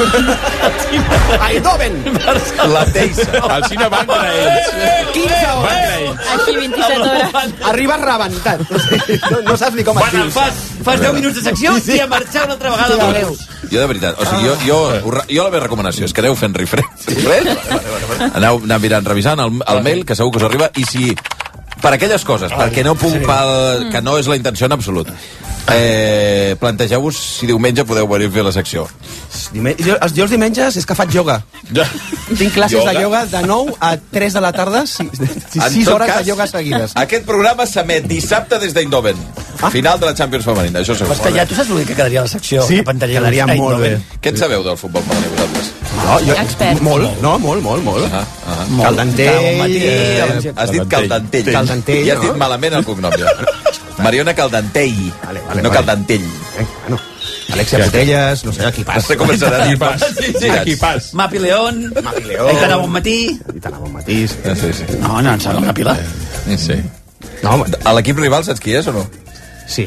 A Eindhoven. La Teissa. Alzina Van Graells. 15 hores. Aquí 27 hores. Arribes rebentat. No saps ni com et dius. Fas 10 minuts de secció i a marxar una altra vegada amb Déu. Jo, de veritat, o sigui, jo la meva recomanació és que aneu fent refresh. Aneu mirant, revisant el mail, que segur que us arriba, i si per aquelles coses, perquè no puc, que no és la intenció en absolut, plantegeu-vos si diumenge podeu venir a fer la secció. Jo els diumenges és que faig ioga. Tinc classes de ioga de 9 a 3 de la tarda, 6 hores de ioga seguides. Aquest programa s'emet dissabte des d'Eindhoven. Final de la Champions femenina, això segur. Però és que ja tu saps l'únic que quedaria a la secció. Sí, quedaria molt bé. Què en sabeu del futbol femení vosaltres? Expert. Molt. Caldentell. Has dit Caldentell. I has dit malament el cognom. Mariona Caldentell. No Caldentell. Alexia Botelles, no sé, Equipàs. Està començant a dir pas. Equipàs. Mapi León. Aitana Bonmatí. No, em sembla una pila. Sí. A l'equip rival saps qui és o no? Sí.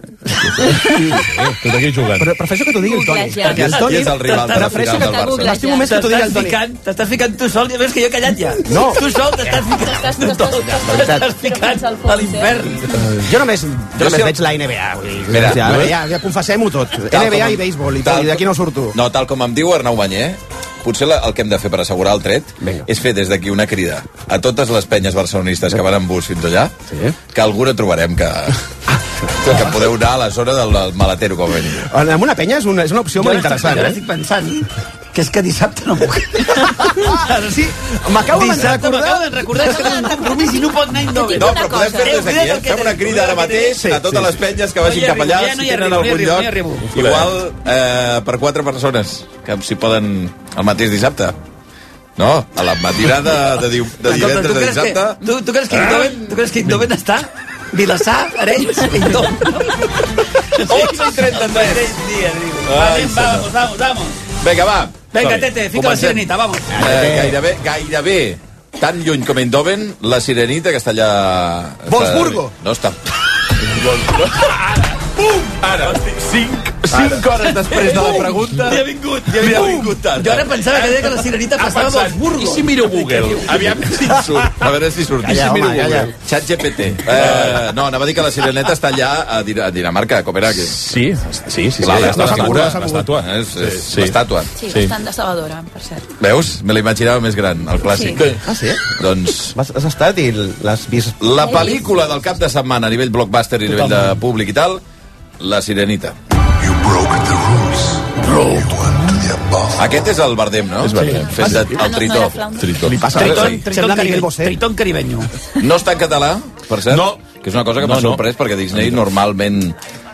Tot aquí jugant. Però prefereixo que t'ho digui el Toni. Perquè el Toni és el rival de la final del Barça. L'estimo més que t'ho digui el Toni. T'estàs ficant tu sol, ja veus que jo he callat ja. No. Tu sol t'estàs ficant a l'infern. Jo només veig la NBA. Ja confessem-ho tot. NBA i béisbol, i d'aquí no surto. No, tal com em diu Arnau Banyer, potser el que hem de fer per assegurar el tret és fer des d'aquí una crida a totes les penyes barcelonistes que van en bus fins allà, que alguna trobarem que podeu anar a la zona del maletero, com a mínim. Amb una penya és una opció molt interessant. Jo estic pensant que és que dissabte no puc. Sí, m'acabo de recordar que tinc un compromís i no pot anar a Eindhoven. No, però podem fer des d'aquí, Fem una crida ara mateix a totes les penyes que vagin cap allà, si tenen algun lloc. Igual per 4 persones, que s'hi poden el mateix dissabte. No, a la matinada de divendres de dissabte. Tu creus que Eindhoven està? Vilassar, Arenys, Eindhoven. 11:33. Vamos. Vinga, va. Vinga, Tete, fica la sirenita, vamos. Gairebé tan lluny com Eindhoven, la sirenita que està allà... Wolfsburgo. No està... Pum! Ara, 5 hores després de la pregunta... Li ha vingut tard. Jo ara pensava que deia que la sirenita passava a Wolfsburgo. I si miro Google? Aviam si surt. A veure si surt. Chat GPT. No, anava a dir que la sireneta està allà a Dinamarca, a Copenhague. Sí. L'estàtua. Sí, bastant decebedora, per cert. Veus? Me la imaginava més gran, el clàssic. Ah, sí? Doncs... Has estat i l'has vist... La pel·lícula del cap de setmana a nivell blockbuster i a nivell de públic i tal, La Sirenita. Aquest és el Bardem, no? És Bardem. Fes el Tritó. Li passa res. Tritón caribenyo. No està en català, per cert? No, que és una cosa que m'ha sorprès, perquè Disney normalment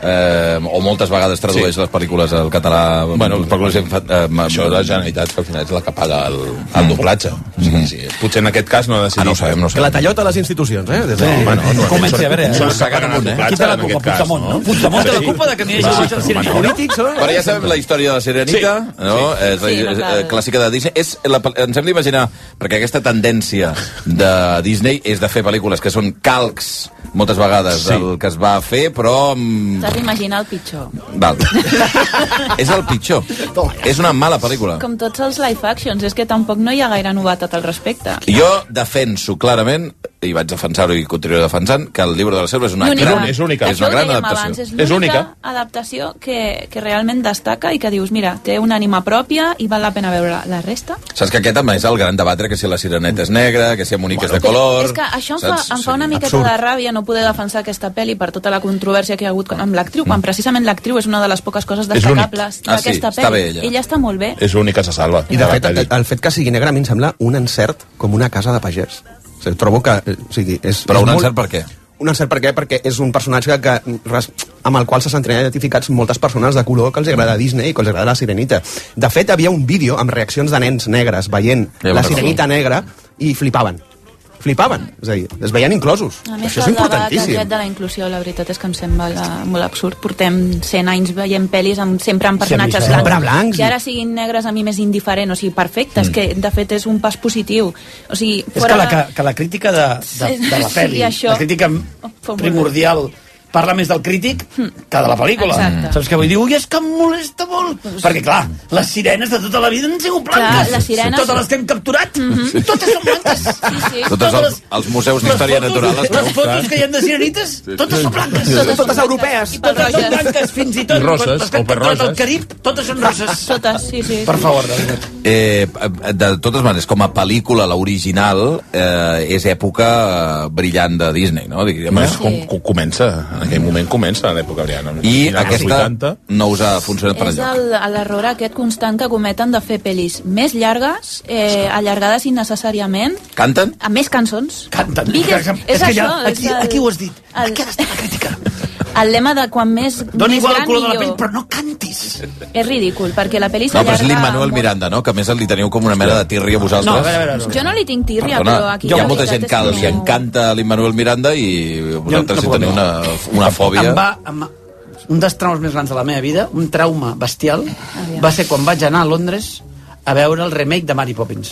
o moltes vegades tradueix les pel·lícules al català. Bueno, això de la Generalitat, que al final és la que paga el doblatge. Sí. Potser en aquest cas no ha decidit. No ho sabem. Que la tallota a les institucions, Comenci a veure. Qui te la culpa? Puigdemont, no? Puigdemont té la culpa de que no hi hagi el Sirenita. Polítics, Però ja sabem la història de la Sirenita, no? És clàssica de Disney. Ens hem d'imaginar, perquè aquesta tendència de Disney és de fer pel·lícules que són calcs moltes vegades del que es va fer, però... T'has d'imaginar el pitjor. Val. És el pitjor. És una mala pel·lícula. Com tots els live actions, és que tampoc no hi ha gaire novetat al respecte. Jo defenso clarament, i vaig defensar-ho i continuo defensant, que el Llibre de la Selva és una gran adaptació. És l'única adaptació que realment destaca i que dius, mira, té una ànima pròpia i val la pena veure la resta. Saps que aquest també és el gran debatre, que si la Sireneta és negra, que si Monique és de color... És que això em fa una miqueta de ràbia no poder defensar aquesta pel·li per tota la controvèrsia que hi ha hagut amb l'actriu, quan precisament l'actriu és una de les poques coses destacables d'aquesta pel·li. Ella està molt bé. És l'única que se salva. I de fet, el fet que sigui negra a mi em sembla un encert com una casa de pagès. O sigui, trobo que... Però un encert per què? Un encert per què? Perquè és un personatge amb el qual se senten identificats moltes persones de color que els agrada Disney i que els agrada la Sirenita. De fet, hi havia un vídeo amb reaccions de nens negres veient la Sirenita negra i flipaven. És a dir, es veien inclosos. A més, això és importantíssim. El debat de la inclusió, la veritat és que em sembla molt absurd. Portem 100 anys veient pel·lis sempre amb personatges blancs. Que ara siguin negres a mi m'és indiferent, o sigui, perfecte, és que de fet és un pas positiu. O sigui, és que la crítica de la pel·li, la crítica primordial, parla més del crític que de la pel·lícula. Exacte. Saps què vull dir? Ui, és que em molesta molt. Perquè, clar, les sirenes de tota la vida han sigut blanques. Clar, les sirenes... Totes les que hem capturat, totes són blanques. Sí. Totes els museus d'història natural. Les fotos que hi ha de sirenites, totes són blanques. Totes europees. Totes són blanques, fins i tot. Roses, les que han capturat al Carib, totes són roses. Totes, sí. Per favor. De totes maneres, com a pel·lícula, l'original és època brillant de Disney, no? Comença, en aquell moment comença l'època brillant. I aquesta no us ha funcionat per enlloc. És l'error aquest constant que cometen de fer pel·lis més llargues, allargades innecessàriament. Canten? Amb més cançons. Canten. És això. Aquí ho has dit. Aquí ha d'estar la crítica. El lema de quan més Dona igual gran, el color de la millor. pell, però no cantis. És ridícul, perquè la pel·li No, però és s'allarga... l'Immanuel Miranda, no? Que a més li teniu com una mena de tírria a vosaltres. No, a veure. Jo no li tinc tírria, Perdona, però aquí... hi ha molta gent que li encanta l'Immanuel Miranda i vosaltres hi teniu una fòbia. Un dels traumes més grans de la meva vida, un trauma bestial, va ser quan vaig anar a Londres a veure el remake de Mary Poppins.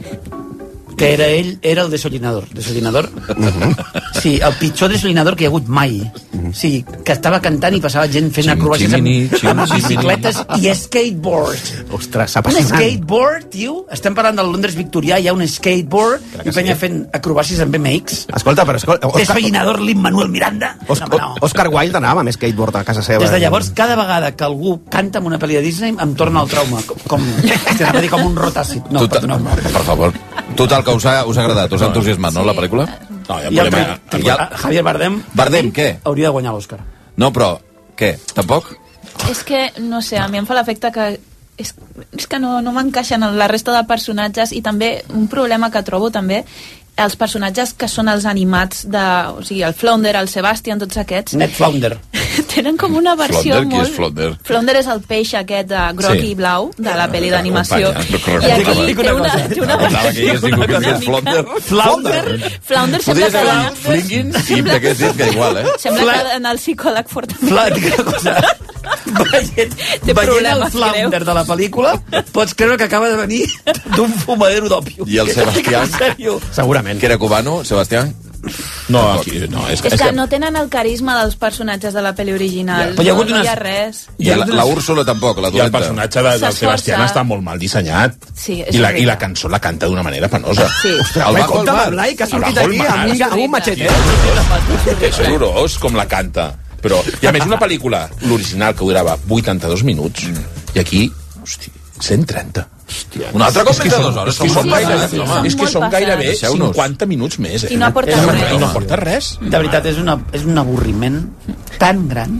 Que era el desollinador. Sí, el pitjor desollinador que hi ha hagut mai. Sí, que estava cantant i passava gent fent acrobàcies amb bicicletes i skateboard. Ostres, un skateboard, tio. Estem parlant del Londres victorià, hi ha un skateboard i penya fent acrobàcies amb BMX. Escolta, Desollinador l'Immanuel Miranda. Oscar Wilde anava amb skateboard a casa seva. Des de llavors, cada vegada que algú canta en una pel·li de Disney em torna el trauma, com un rotàcid. No, per favor. Total, que us ha agradat, us ha entusiasmat, no, la pel·lícula? No, Javier Bardem... Bardem, què? Hauria de guanyar l'Òscar. No, però, què? Tampoc? És que, no sé, a mi em fa l'efecte que... És que no m'encaixen en la resta de personatges i també un problema que trobo també els personatges que són els animats de... O sigui, el Flounder, el Sebastian, tots aquests... Ned Flounder. Tenen com una versió Flounder, molt... Qui és Flounder? Flounder és el peix aquest de groc i blau de la pel·li d'animació. I aquí té una versió Flounder sembla que... Flingins? Sí, perquè és dit que igual, eh? Sembla que en el psicòleg fortament. Veient el Flounder de la pel·lícula, pots creure que acaba de venir d'un fumadero d'òpio. I el Sebastián? Segurament. Que era cubano, Sebastián? No, aquí no. És que no tenen el carisma dels personatges de la pel·li original. No hi ha res. I la Úrsula tampoc, la dolenta. I el personatge del Sebastián està molt mal dissenyat. Sí, I la cançó la canta d'una manera penosa. Sí. Ostres, compta'm el Blai, que ha sortit aquí amb un machete. És horrorós com la canta. Però, i a més, una pel·lícula, l'original, que durava 82 minuts, i aquí, hosti, 130. Un altre cop més de 2 hores. És que són gairebé 50 minuts més. I no aporta res. I no aporta res. De veritat, és un avorriment tan gran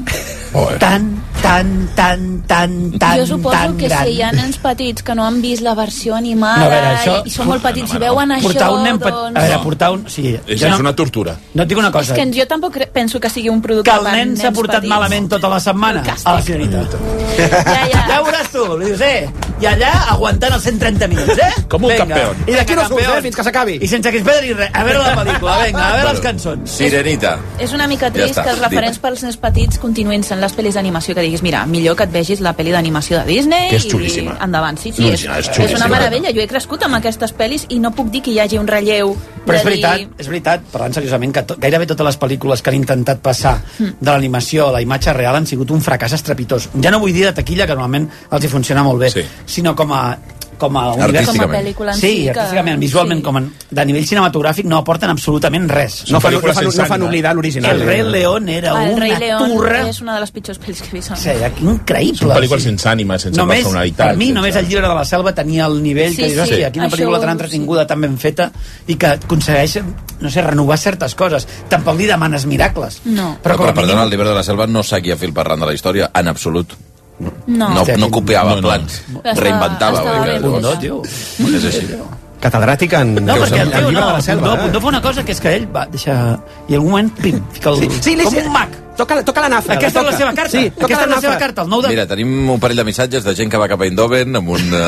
Jo suposo que si hi ha nens petits que no han vist la versió animada i són molt petits i veuen això, doncs... Portar un... Sí, és una tortura. No et dic una cosa. És que jo tampoc penso que sigui un producte per nens petits. Que el nen s'ha portat malament tota la setmana a la Sirenita. Ja veuràs tu, li dius, i allà aguantant els 130 minuts, Com un campió. I d'aquí no surts, fins que s'acabi. I sense que es vegi res. A veure la pel·lícula, vinga, a veure les cançons. Sirenita. És una mica trist que els referents pels nens petits continuïn sent les pel·lis d'animació, que diguis, mira, millor que et vegis la pel·li d'animació de Disney que és xulíssima. I endavant. Sí, és una meravella. Jo he crescut amb aquestes pel·lis i no puc dir que hi hagi un relleu. Però és veritat, parlant seriosament, que gairebé totes les pel·lícules que han intentat passar de l'animació a la imatge real han sigut un fracàs estrepitós. Ja no vull dir de taquilla, que normalment els hi funciona molt bé, sinó com a pel·lícula en sí, artísticament, visualment, de nivell cinematogràfic no aporten absolutament res. No fan oblidar l'original. El Rei León era una turra. És una de les pitjors pel·lis que he vist. Sí, increïble. Són pel·lícules sense ànima, sense personalitat. Per mi, només el Llibre de la Selva tenia el nivell que dius, aquí una pel·lícula tan entretinguda, tan ben feta, i que aconsegueix, no sé, renovar certes coses. Tampoc li demanes miracles. No. Però perdona, el Llibre de la Selva no seguia fil per randa la història, en absolut. No copiava plans, reinventava. És així. Catedràtic en perquè el Llibre de la Selva. Pundó fa una cosa, que és que ell va deixar... I en algun moment, pim, fica el... Com un mag. Toca la nafra. Aquesta és la seva carta. Aquesta és la seva carta. Mira, tenim un parell de missatges de gent que va cap a Eindhoven amb un...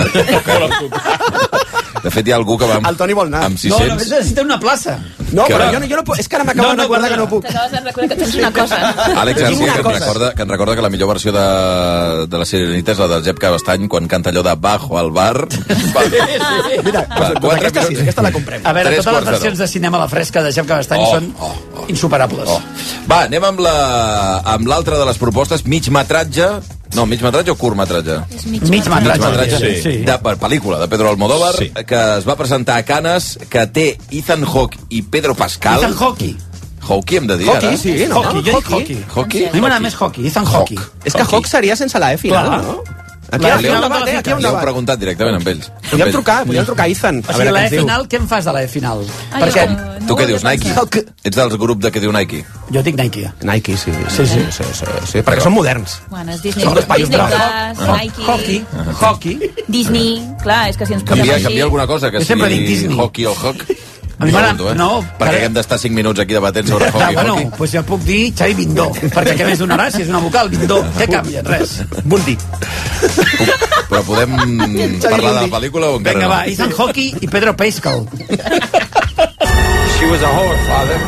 De fet, hi ha algú que va el Toni vol anar. Amb 600... No, només necessita una plaça. No, però jo no puc. És que ara m'acabo de recordar que no puc. T'acabes de recordar que tens una cosa. Àlex García, que ens recorda que la millor versió de la Sirenita és la del Jep Cabestany quan canta allò de Bajo al bar. Mira, aquesta la comprem. A veure, totes les versions de cinema a la fresca de Jep Cabestany són insuperables. Va, anem amb l'altra de les propostes, migmetratge. No, migmetratge o curtmetratge? Migmetratge, sí. Per pel·lícula de Pedro Almodóvar, que es va presentar a Cannes, que té Ethan Hawke i Pedro Pascal. Ethan Hawke. Hawke, hem de dir, ara. Hawke, sí, no? Hawke, jo dic Hawke. Hawke? A mi m'agrada més Hawke, Ethan Hawke. És que Hawke seria sense la E final, no? Aquí hi ha un debat, Li heu preguntat directament amb ells. Podríem trucar a Ethan. O sigui, la E final, què em fas de la E final? Perquè tu què dius, Nike? Ets del grup de què diu Nike? Jo dic Nike. Nike, sí. Sí, perquè són moderns. Bueno, és Disney Plus, Nike... Hockey. Disney, clar, és que si ens posem així... Canvia alguna cosa, que sigui hockey o hoc? A mi m'agrada... No, perquè hem d'estar 5 minuts aquí debatent sobre hockey. Bueno, doncs ja puc dir Xavi Bindó, perquè què més donarà si és una vocal? Bindó, què canvia? Res. Bundi. Però podem parlar de la pel·lícula o encara no? Vinga, va, Ethan Hawke i Pedro Pascal. She was a whore, father.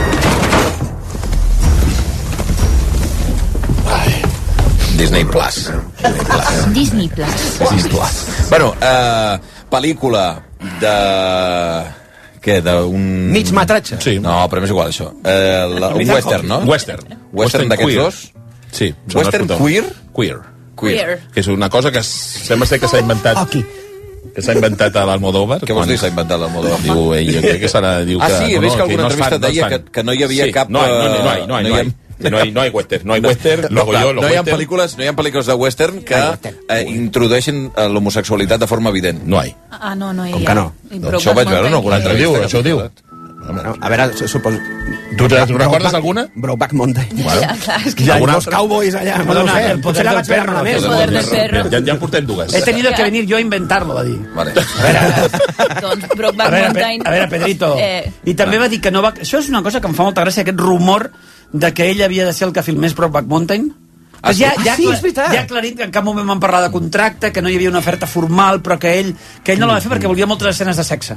Disney Plus. Disney Plus. Bueno, pel·lícula de... Què, d'un... Migmetratge? Sí. No, però m'és igual, això. Un western, no? Western d'aquests dos? Sí. Western queer? Queer. Que és una cosa que sembla ser que s'ha inventat... Que s'ha inventat a l'Almodóvar. Què vols dir s'ha inventat l'Almodóvar? Diu ell, crec que serà... Sí, he vist que alguna entrevista deia que no hi havia cap... No hay western, no hi ha pel·lícules de western que introdueixen l'homosexualitat de forma evident. No hi. No hi ha. Com que no? Això ho vaig veure en alguna entrevista. Això ho diu. A veure, suposo... Tu recordes alguna? Brokeback Mountain. Ja, algunos cowboys allà. Potser la vaig veure una més. Ja en portem dues. He tenido que venir yo a inventar-lo, va dir. Vale. Doncs Brokeback Mountain... A veure, Pedrito. I també va dir que no va... Això és una cosa que em fa molta gràcia, aquest rumor de que ell havia de ser el que filmés Brokeback Mountain. Ja ha aclarit que en cap moment van parlar de contracte, que no hi havia una oferta formal, però que ell no la va fer perquè volia moltes escenes de sexe.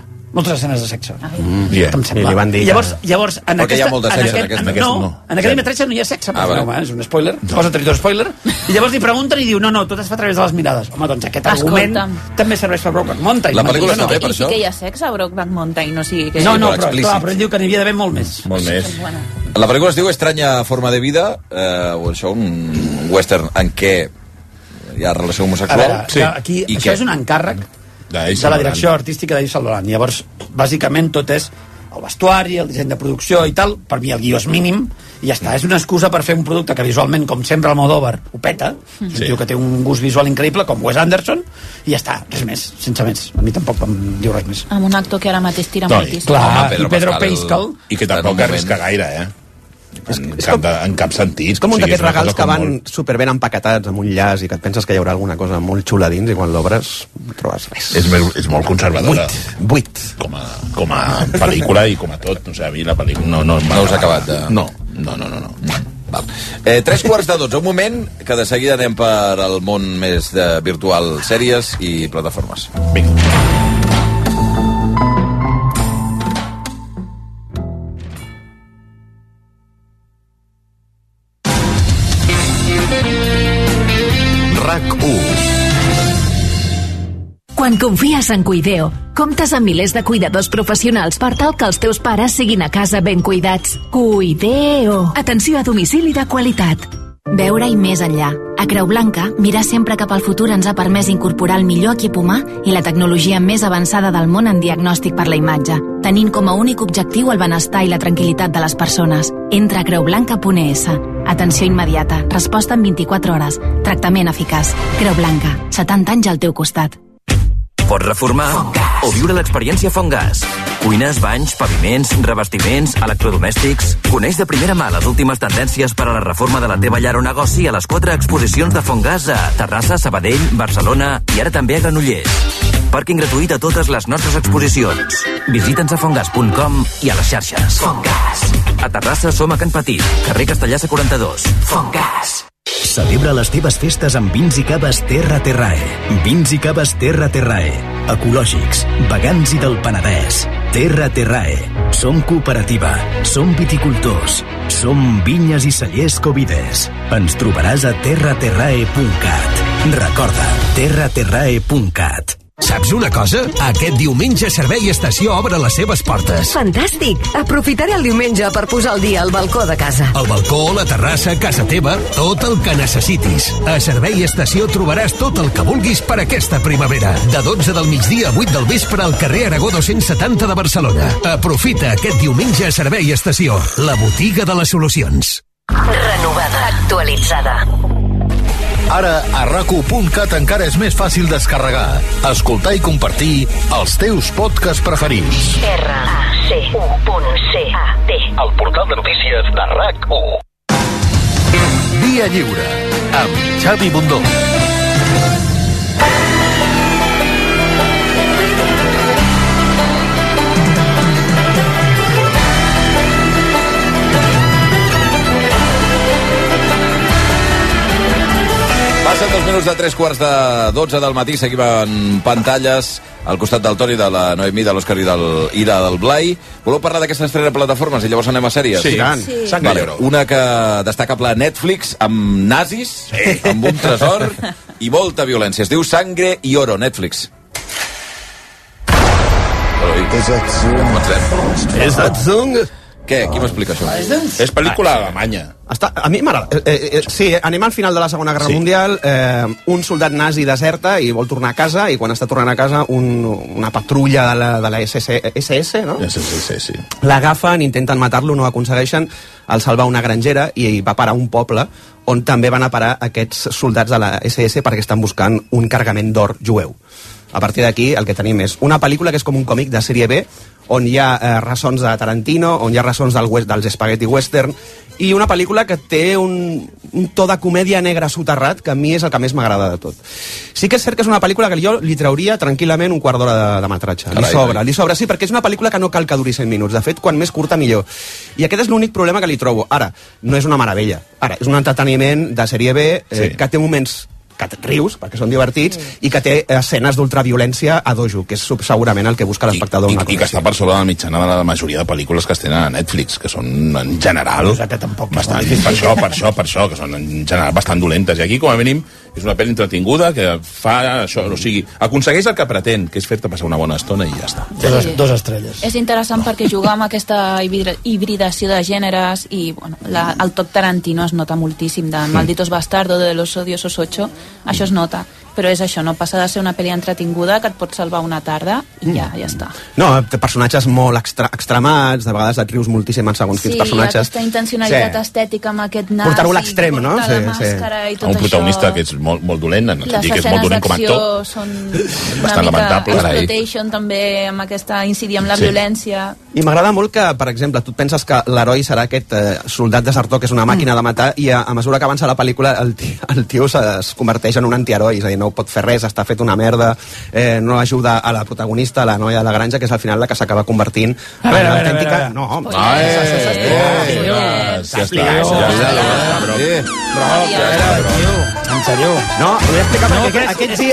Em sembla. Llavors, en perquè hi ha molta sexe en aquest no. En aquest metratge no hi ha sexe, és un spoiler, posa territori spoiler, i llavors li pregunten i diu, no, tot es fa a través de les mirades. Home, doncs aquest argument també serveix per Brokeback Mountain. La pel·lícula està bé per això? I sí que hi ha sexe a Brokeback Mountain, o sigui que... No, però ell diu que n'hi havia d'haver molt més. La pel·lícula es diu Estranya forma de vida, o això, un western en què hi ha relació homosexual. Aquí, això és un encàrrec de la direcció artística d'Yves Saint Laurent. Llavors, bàsicament, tot és el vestuari, el disseny de producció i tal. Per mi el guió és mínim i ja està. És una excusa per fer un producte que visualment, com sempre, Almodóvar ho peta. Un tio que té un gust visual increïble, com Wes Anderson, i ja està, res més, sense més. A mi tampoc em diu res més. Amb un actor que ara mateix tira moltíssim. Clar, i Pedro Pascal. I que tampoc arrisca gaire, En cap sentit. És com un d'aquests regals que van superben empaquetats amb un llaç i que et penses que hi haurà alguna cosa molt xula dins i quan l'obres trobes res. És molt conservadora. Buit. Com a pel·lícula i com a tot. No sé, a mi la pel·lícula no us ha acabat de... No. Val. 3:45, un moment que de seguida anem per al món més de virtual, sèries i plataformes. Vinga. Quan confies en Cuideo, comptes amb milers de cuidadors professionals per tal que els teus pares siguin a casa ben cuidats. Cuideo. Atenció a domicili de qualitat. Veure-hi més enllà. A Creu Blanca, mirar sempre cap al futur ens ha permès incorporar el millor equip humà i la tecnologia més avançada del món en diagnòstic per la imatge, tenint com a únic objectiu el benestar i la tranquil·litat de les persones. Entra a creublanca.es. Atenció immediata, resposta en 24 hores, tractament eficaç. Creu Blanca, 70 anys al teu costat. Pots reformar o viure l'experiència Fontgas. Cuines, banys, paviments, revestiments, electrodomèstics... Coneix de primera mà les últimes tendències per a la reforma de la teva llar o negoci a les 4 exposicions de Fontgas a Terrassa, Sabadell, Barcelona i ara també a Granollers. Pàrquing gratuït a totes les nostres exposicions. Visita'ns a fontgas.com i a les xarxes. Fontgas. A Terrassa som a Can Petit, carrer Castellassa 42. Fontgas. Celebra les teves festes amb vins i caves Terra Terrae. Vins i caves Terra Terrae. Ecològics, vegans i del Penedès. Terra Terrae. Som cooperativa. Som viticultors. Som vinyes i cellers Covides. Ens trobaràs a terraterrae.cat. Recorda, terraterrae.cat. Saps una cosa? Aquest diumenge Servei Estació obre les seves portes. Fantàstic! Aprofitaré el diumenge per posar el dia al balcó de casa. Al balcó, la terrassa, casa teva, tot el que necessitis. A Servei Estació trobaràs tot el que vulguis per aquesta primavera. De 12 del migdia a 8 del vespre al carrer Aragó 270 de Barcelona. Aprofita aquest diumenge a Servei Estació, la botiga de les solucions. Renovada. Actualitzada. Ara, a RAC1.cat encara és més fàcil descarregar, escoltar i compartir els teus podcasts preferits. RAC1.cat. El portal de notícies de RAC1. Via Lliure, amb Xavi Bundó. Passen 2 minuts de 3:45 del matí, seguim en pantalles al costat del Toni, de la Noemí, de l'Òscar i del Blai. Voleu parlar d'aquesta estrena de plataformes i llavors anem a sèries? Sí. Vale. Una que destacable a Netflix, amb nazis, amb un tresor i molta violència. Es diu Sangre i Oro, Netflix. És Atzung. Què? Qui m'explica això? És pel·lícula alemanya. A mi m'agrada. Sí, anem al final de la Segona Guerra Mundial. Un soldat nazi deserta i vol tornar a casa, i quan està tornant a casa una patrulla de la SS, no? SS, sí. L'agafen, intenten matar-lo, no aconsegueixen. El salva una grangera i va parar a un poble on també van a parar aquests soldats de la SS perquè estan buscant un cargament d'or jueu. A partir d'aquí el que tenim és una pel·lícula que és com un còmic de sèrie B, on hi ha ressons de Tarantino, on hi ha ressons dels spaghetti western, i una pel·lícula que té un to de comèdia negra soterrat, que a mi és el que més m'agrada de tot. Sí que és cert que és una pel·lícula que jo li trauria tranquil·lament un quart d'hora de metratge. Li sobra, sí, perquè és una pel·lícula que no cal que duri 100 minuts. De fet, quan més curta, millor. I aquest és l'únic problema que li trobo. Ara, no és una meravella. Ara, és un entreteniment de sèrie B que té moments que et rius, perquè són divertits, i que té escenes d'ultraviolència a dojo, que és segurament el que busca l'espectador. I que està per sobre de la mitjana de la majoria de pel·lícules que es tenen a Netflix, que són, en general, bastant, per això, que són en general bastant dolentes. I aquí, com a mínim, és una pel·li entretinguda que fa això, o sigui, aconsegueix el que pretén, que és fer-te passar una bona estona i ja està. Dos estrelles. És interessant perquè jugar amb aquesta hibridació de gèneres i bueno, el toc Tarantino es nota moltíssim, de Malditos Bastardos, de Los Odiosos 8, això es nota. però és això, no passa de ser una pel·li entretinguda que et pot salvar una tarda i ja està. No, té personatges molt extremats, de vegades et rius moltíssim en segons quins personatges. Sí, aquesta intencionalitat estètica amb aquest nas, portar-ho a l'extrem, no? La màscara i tot un protagonista això. Que és molt dolent, en el sentit que és Les molt dolent com a escenes actor. d'acció són bastant una lamentable. mica exploitation també, amb aquesta incidir amb la violència. I m'agrada molt que, per exemple, tu et penses que l'heroi serà aquest soldat desertor que és una màquina de matar i a mesura que avança la pel·lícula el tio es converteix en un antiheroi, és a dir, no pot fer res, està fet una merda, no ajuda a la protagonista, a la noia de la granja, que és al final la que s'acaba convertint en l'autèntica... No, home, en sèrio. No, ho vull explicar perquè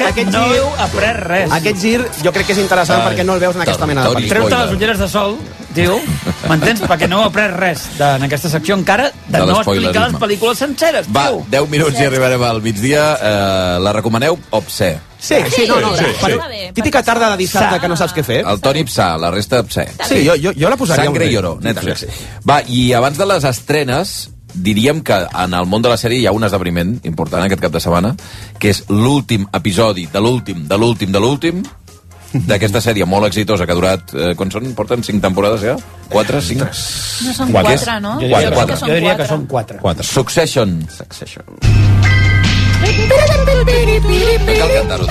aquest gir jo crec que és interessant perquè no el veus en aquesta mena de pel·lícula. Treu-te les ulleres de sol, tio, m'entens? Perquè no he après res en aquesta secció encara de no explicar les pel·lícules senceres, tio. Va, 10 minuts i arribarem al migdia. La recomaneu? Obsè. Sí, no. Típica tarda de dissabte que no saps què fer. El Toni Psà, la resta Psè. Sí, jo la posaria... Sangre i oro, Netflix. Va, i abans de les estrenes, diríem que en el món de la sèrie hi ha un esdeveniment important aquest cap de setmana, que és l'últim episodi de l'últim d'aquesta sèrie molt exitosa que ha durat... quan són? Porten 5 temporades ja? 4, 5? No són 4, no? Jo diria que són 4. Succession. No cal cantar-ho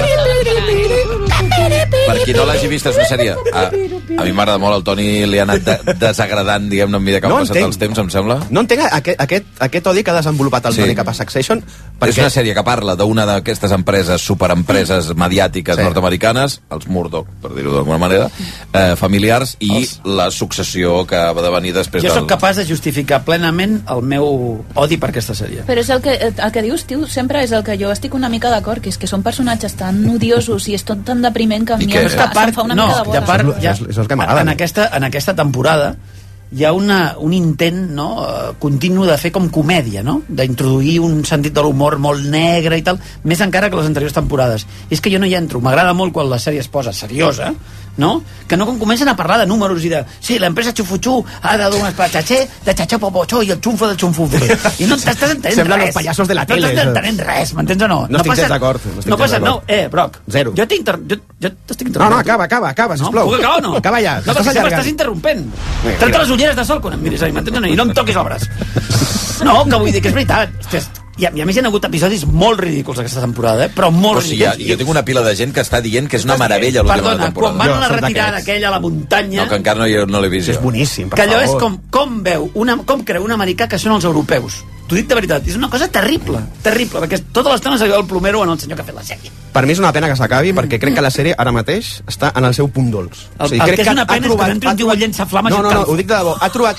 tot. Per qui no l'hagi vist, és una sèrie... A mi m'agrada molt, el Toni li ha anat desagradant, diguem-ne, a mesura que han passat els temps, em sembla. No entenc aquest odi que ha desenvolupat el Toni cap a Succession. És una sèrie que parla d'una d'aquestes empreses, superempreses mediàtiques nord-americanes, els Murdoch, per dir-ho d'alguna manera, familiars, i la successió que va devenir després Jo soc capaç de justificar plenament el meu odi per aquesta sèrie. Però és el que dius, tio, sempre és el que jo estic una mica d'acord, que és que són personatges tan odiosos i és tot tan depriment que a mi em fa una mica de bola. És el que m'agrada. En aquesta temporada hi ha un intent continu de fer com comèdia, no? D'introduir un sentit de l'humor molt negre i tal, més encara que les anteriors temporades. I és que jo no hi entro. M'agrada molt quan la sèrie es posa seriosa, no? Que no com comencen a parlar de números i de... Sí, l'empresa Xufutxú ha de donar per xatxer, de xatxer popoxó i el xunfo del xunfufo. I no t'estàs entenent res. Semblen els pallassos de la tele. No t'estàs entenent res, m'entens o no? No estic gens d'acord. No passa, no. Broc. Zero. Jo t'estic interrompent. No, acaba, sisplau. Puc acabar o no? Acaba ja. No, perquè m'estàs interrompent. Treu-te les ulleres de sol quan em miris a mi, m'entens o no? I no em toquis el braç. No, que vull dir que és veritat. Hòsties, i a més hi ha hagut episodis molt ridículs aquesta temporada, però molt ridículs. Jo tinc una pila de gent que està dient que és una meravella l'última temporada. Perdona, quan van a la retirada aquella a la muntanya... No, que encara no l'he vist. És boníssim, per favor. Que allò és com creu un americà que són els europeus. T'ho dic de veritat, és una cosa terrible, perquè tota l'estona s'ha el plomero en el senyor que ha fet la sèrie. Per mi és una pena que s'acabi, perquè crec que la sèrie ara mateix està en el seu punt dolç. El que és una pena és que no entri un tio a llençar flames i tal. No, ho dic de debò.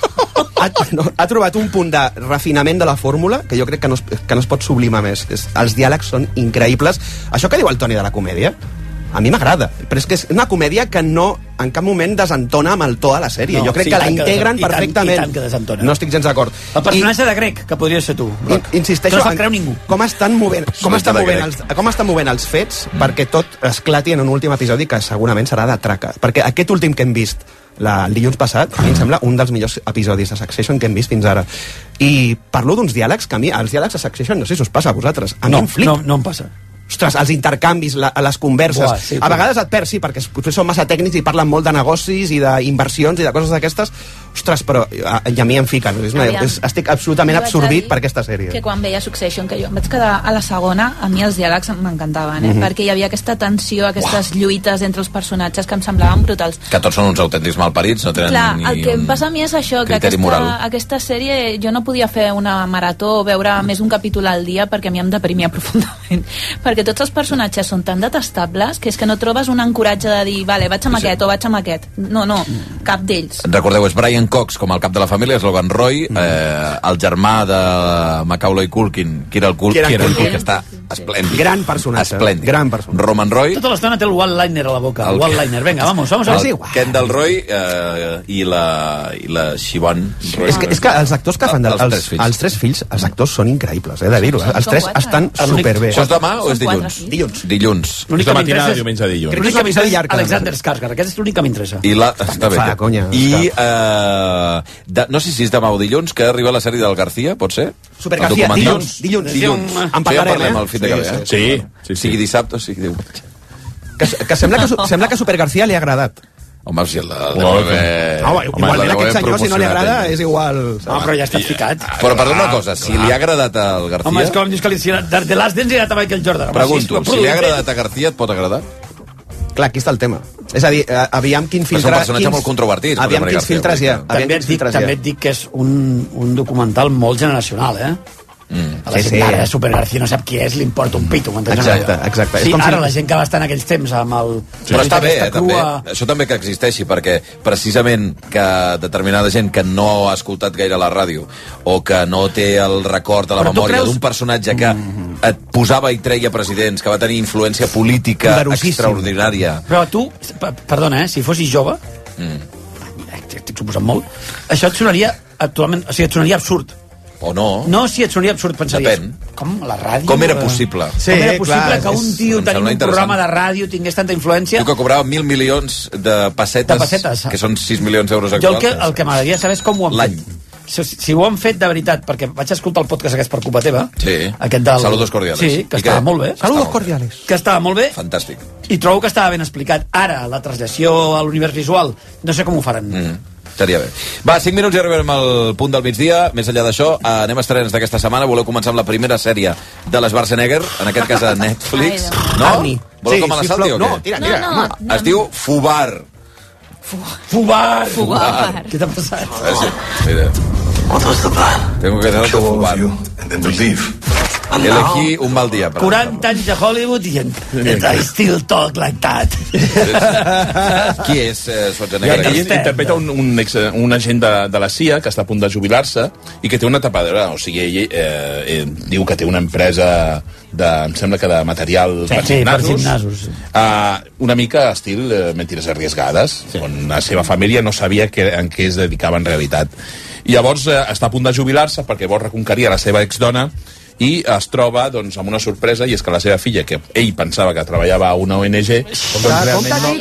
Ha trobat un punt de refinament de la fórmula que jo crec que no es pot sublimar més. Els diàlegs són increïbles. Això que diu el Toni de la comèdia, a mi m'agrada, però és que és una comèdia que no en cap moment desentona amb el to de la sèrie. Jo crec que la integren perfectament. I tant que desentona. No estic gens d'acord. El personatge de Greg, que podria ser tu. Insisteixo, no se'l creu ningú. Com estan movent els fets perquè tot esclati en un últim episodi que segurament serà de traca. Perquè aquest últim que hem vist el dilluns passat, a mi em sembla un dels millors episodis de Succession que hem vist fins ara. I parlo d'uns diàlegs que a mi, els diàlegs de Succession, no sé si us passa a vosaltres, a mi em flip. No em passa. Ostres, els intercanvis, les converses... Buah, sí, a vegades et perds, sí, perquè potser són massa tècnics i parlen molt de negocis i d'inversions i de coses d'aquestes. Ostres, però i a mi em fiquen. Estic absolutament absorbit per aquesta sèrie. Que quan veia Succession, que jo em vaig quedar a la segona, a mi els diàlegs m'encantaven, perquè hi havia aquesta tensió, aquestes lluites entre els personatges que em semblaven brutals. Que tots són uns autèntics malparits, no tenen ni el que em passa a mi és això, que aquesta sèrie jo no podia fer una marató o veure més un capítol al dia perquè a mi em deprimia profundament. Perquè tots els personatges són tan detestables que és que no trobes un ancoratge de dir, vale, vaig amb aquest o vaig amb aquest. No, cap d'ells. Recordeu, és Brian Cox com el cap de la família, és Logan Roy, el germà de Macaulay Culkin, Kieran Culkin, que està esplèndid. Gran personatge. Gran personatge. Roman Roy. Tota l'estona té el one-liner a la boca. El one-liner. Vinga, vamos. Kendall Roy i la Siobhan Roy. És que els actors que fan els tres fills, els actors són increïbles, he de dir-ho. Els tres estan superbé. Això és demà o és dilluns? L'únic que m'interessa és diumenge a dilluns. Crec que m'interessa és Alexander Skarsgård. Aquest és l'únic que m'interessa. Està bé. I no sé si és demà o dilluns que arriba la sèrie del García, pot ser? Super García, dilluns. En parlarem, ja parlem al fin de cabell, Sí. Sigui dissabte o sigui diumenge. Que sembla que Super García li ha agradat. Home, si igualment aquest senyor, si no li agrada, és igual. No, però ja està ficat. Però perdona una cosa, si li ha agradat al García... Home, és com dius que de Last Dance li ha agradat a Michael Jordan. Pregunto, si li ha agradat a García, et pot agradar? Clar, aquí està el tema. És a dir, aviam quin filtre... És un personatge molt controvertit. Aviam quins filtres hi ha. També et dic que és un documental molt generacional, eh? A la gent ara, Super García no sap qui és, li importa un pito. Exacte. Sí, ara la gent que va estar en aquells temps amb el... Però està bé, també. Això també que existeixi, perquè precisament que determinada gent que no ha escoltat gaire la ràdio o que no té el record a la memòria d'un personatge que et posava i treia presidents, que va tenir influència política extraordinària... Però tu, perdona, si fossis jove, estic suposant molt, això et sonaria actualment, o sigui, et sonaria absurd. O no. No, sí, et sonaria absurd, pensaries. Depèn. Com, la ràdio... Com era possible? Sí, com era possible que un tio tenint un programa de ràdio tingués tanta influència... Tu que cobrava 1.000 milions de pessetes, que són 6 milions d'euros actuals. Jo el que m'agradaria saber és com ho han fet. Si ho han fet de veritat, perquè vaig escoltar el podcast aquest per culpa teva. Sí, aquest del... Saludos cordiales. Sí, que estava molt bé. Saludos cordiales. Que estava molt bé. Fantàstic. I trobo que estava ben explicat. Ara, la traslació a l'univers visual, no sé com ho faran. Estaria bé. Va, 5 minuts i arribem al punt del migdia. Més enllà d'això, anem a estrenes d'aquesta setmana. Voleu començar amb la primera sèrie de les Schwarzenegger, en aquest cas a Netflix. No? Voleu que me la salti o què? No, tira. Es diu Fubar. Fubar. Què t'ha passat? Sí, mira. Tengo que hacer otro Fubar. Elegí un mal dia. 40 anys de Hollywood i I still talk like that. Qui és Schwarzenegger? Ell interpreta un agent de la CIA que està a punt de jubilar-se i que té una tapadera. O sigui, ell diu que té una empresa em sembla que de material per gimnasos. Una mica estil Mentiras arriesgades, on la seva família no sabia en què es dedicava en realitat. I llavors està a punt de jubilar-se perquè vol reconquerir a la seva exdona i es troba doncs, amb una sorpresa, i és que la seva filla, que ell pensava que treballava a una ONG, doncs realment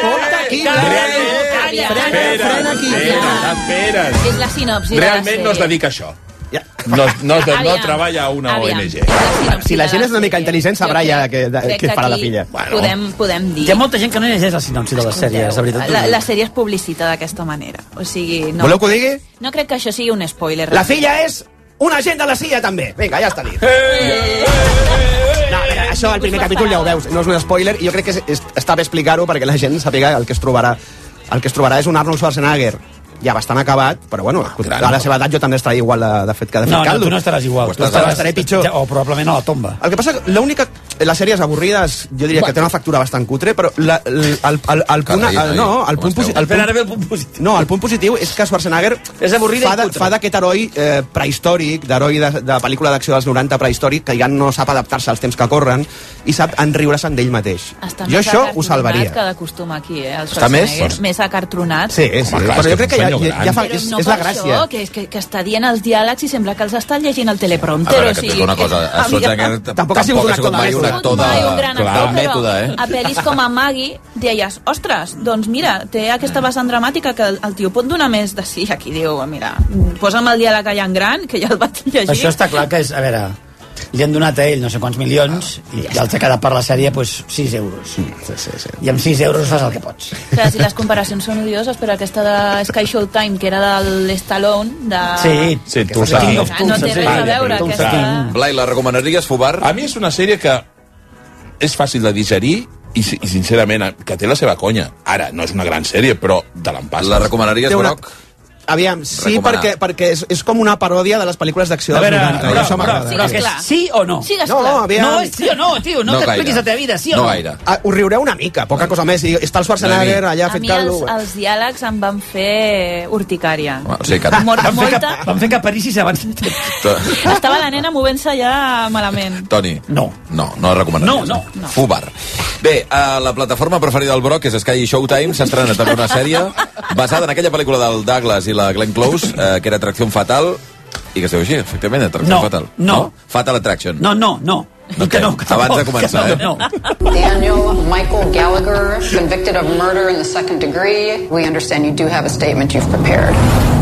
És la sinopsi. Realment no es dedica a això. No treballa a una ONG. Si la gent és una mica intel·ligent sabrà ja què farà la filla. Podem dir. Hi ha molta gent que no llegeix la sinopsi de les sèries, la veritat. La sèrie es publicita d'aquesta manera. O sigui, no. Voleu que ho digui? No crec que això sigui un spoiler. La filla és un agent de la CIA, també. Vinga, ja està dit. No, a veure, això al primer capítol ja ho veus, no és un spoiler, i jo crec que està bé explicar-ho perquè la gent sàpiga el que es trobarà. El que es trobarà és un Arnold Schwarzenegger ja bastant acabat, però bueno, a la seva edat jo també estaré igual de fet que de fet caldo. No, tu no estaràs igual. Estaré pitjor. O probablement a la tomba. El que passa que l'única... La sèrie és avorrida, jo diria que té una factura bastant cutre, però el punt positiu és que Schwarzenegger fa d'aquest heroi prehistòric, d'heroi de pel·lícula d'acció dels 90 prehistòric, que ja no sap adaptar-se als temps que corren i sap enriure-se'n d'ell mateix. Jo això ho salvaria. Està més acostuma aquí, el Schwarzenegger, més acartronat. Sí, però jo crec que ja fa... És la gràcia. Que està dient els diàlegs i sembla que els està llegint el teleprompter. A veure, que una cosa, Schwarzenegger tampoc ha sigut un actor mètode, a pel·lis com a Maggie deies, ostres, doncs mira, té aquesta vessant dramàtica que el tio pot donar més de sí. Aquí diu, mira, posa'm el diàleg allà en gran, que ja el vaig llegir. Això està clar que és, a veure, li han donat a ell no sé quants milions i els ha quedat per la sèrie 6 euros. I amb 6 euros fas el que pots. Clar, si les comparacions són odioses, però aquesta de Sky Showtime, que era de l'Stallone, Sí, tu ho saps. No té res a veure aquesta... Blai, la recomanaries, Fubar? A mi és una sèrie que és fàcil de digerir i sincerament, que té la seva conya. Ara, no és una gran sèrie, però te l'empasses. La recomanaries, Broc? Aviam, sí, perquè és com una paròdia de les pel·lícules d'acció dels 90. Però sí o no? No, aviam. No, és sí o no, tio, no t'expliquis la teva vida, sí o no? No gaire. Us riureu una mica, poca cosa més. Està el Schwarzenegger allà fet caldo. A mi els diàlegs em van fer urticària. Van fer que parissis abans. Estava la nena movent-se ja malament. Toni? No recomanaries. No. Fubar. Bé, la plataforma preferida del Broc és Sky Showtime. S'estrena també una sèrie basada en aquella pel·lícula del Douglas i la Glenn Close, que era Atracció Fatal, i que es diu així, efectivament, Atracció Fatal. No. Fatal Attraction. No. Okay. Abans de començar, Daniel Michael Gallagher, convicted of murder in the second degree. We understand you do have a statement you've prepared.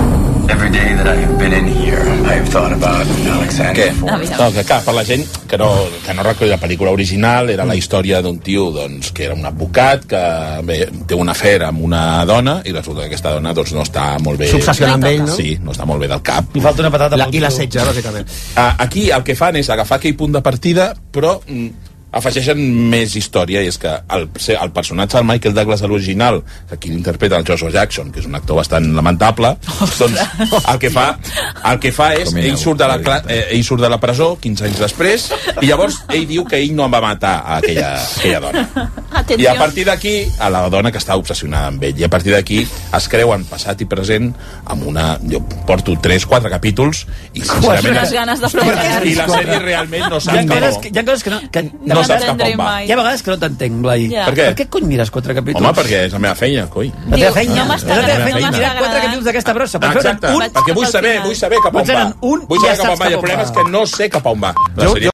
Every day that I've been in here, I've thought about Alexander Ford. No, que clar, per la gent que no recull la pel·lícula original, era la història d'un tio doncs, que era un advocat, que bé, té un afer amb una dona, i resulta que aquesta dona doncs, no està molt bé... S'obsessiona amb ell, no? Sí, no està molt bé del cap. Li falta una patata. I l'assetja, bàsicament. Aquí el que fan és agafar aquell punt de partida, però afegeixen més història, i és que el personatge del Michael Douglas a l'original, que aquí l'interpreta el Joshua Jackson, que és un actor bastant lamentable, doncs el que fa és ell surt de la presó 15 anys després, i llavors ell diu que ell no va matar a aquella dona. Atenció. I a partir d'aquí, a la dona que està obsessionada amb ell, i a partir d'aquí es creuen passat i present amb una... Jo porto 3-4 capítols i sincerament... I la sèrie realment no sap com... Hi ha coses que no saps cap on va. Hi ha vegades que no t'entenc, Blai. Per què? Per què cony mires 4 capítols? Home, perquè és la meva feina, coi. La teva feina? No m'està agradant. Mirar 4 capítols d'aquesta brossa. Exacte, perquè vull saber cap on va. Vull saber cap on va, i el problema és que no sé cap on va.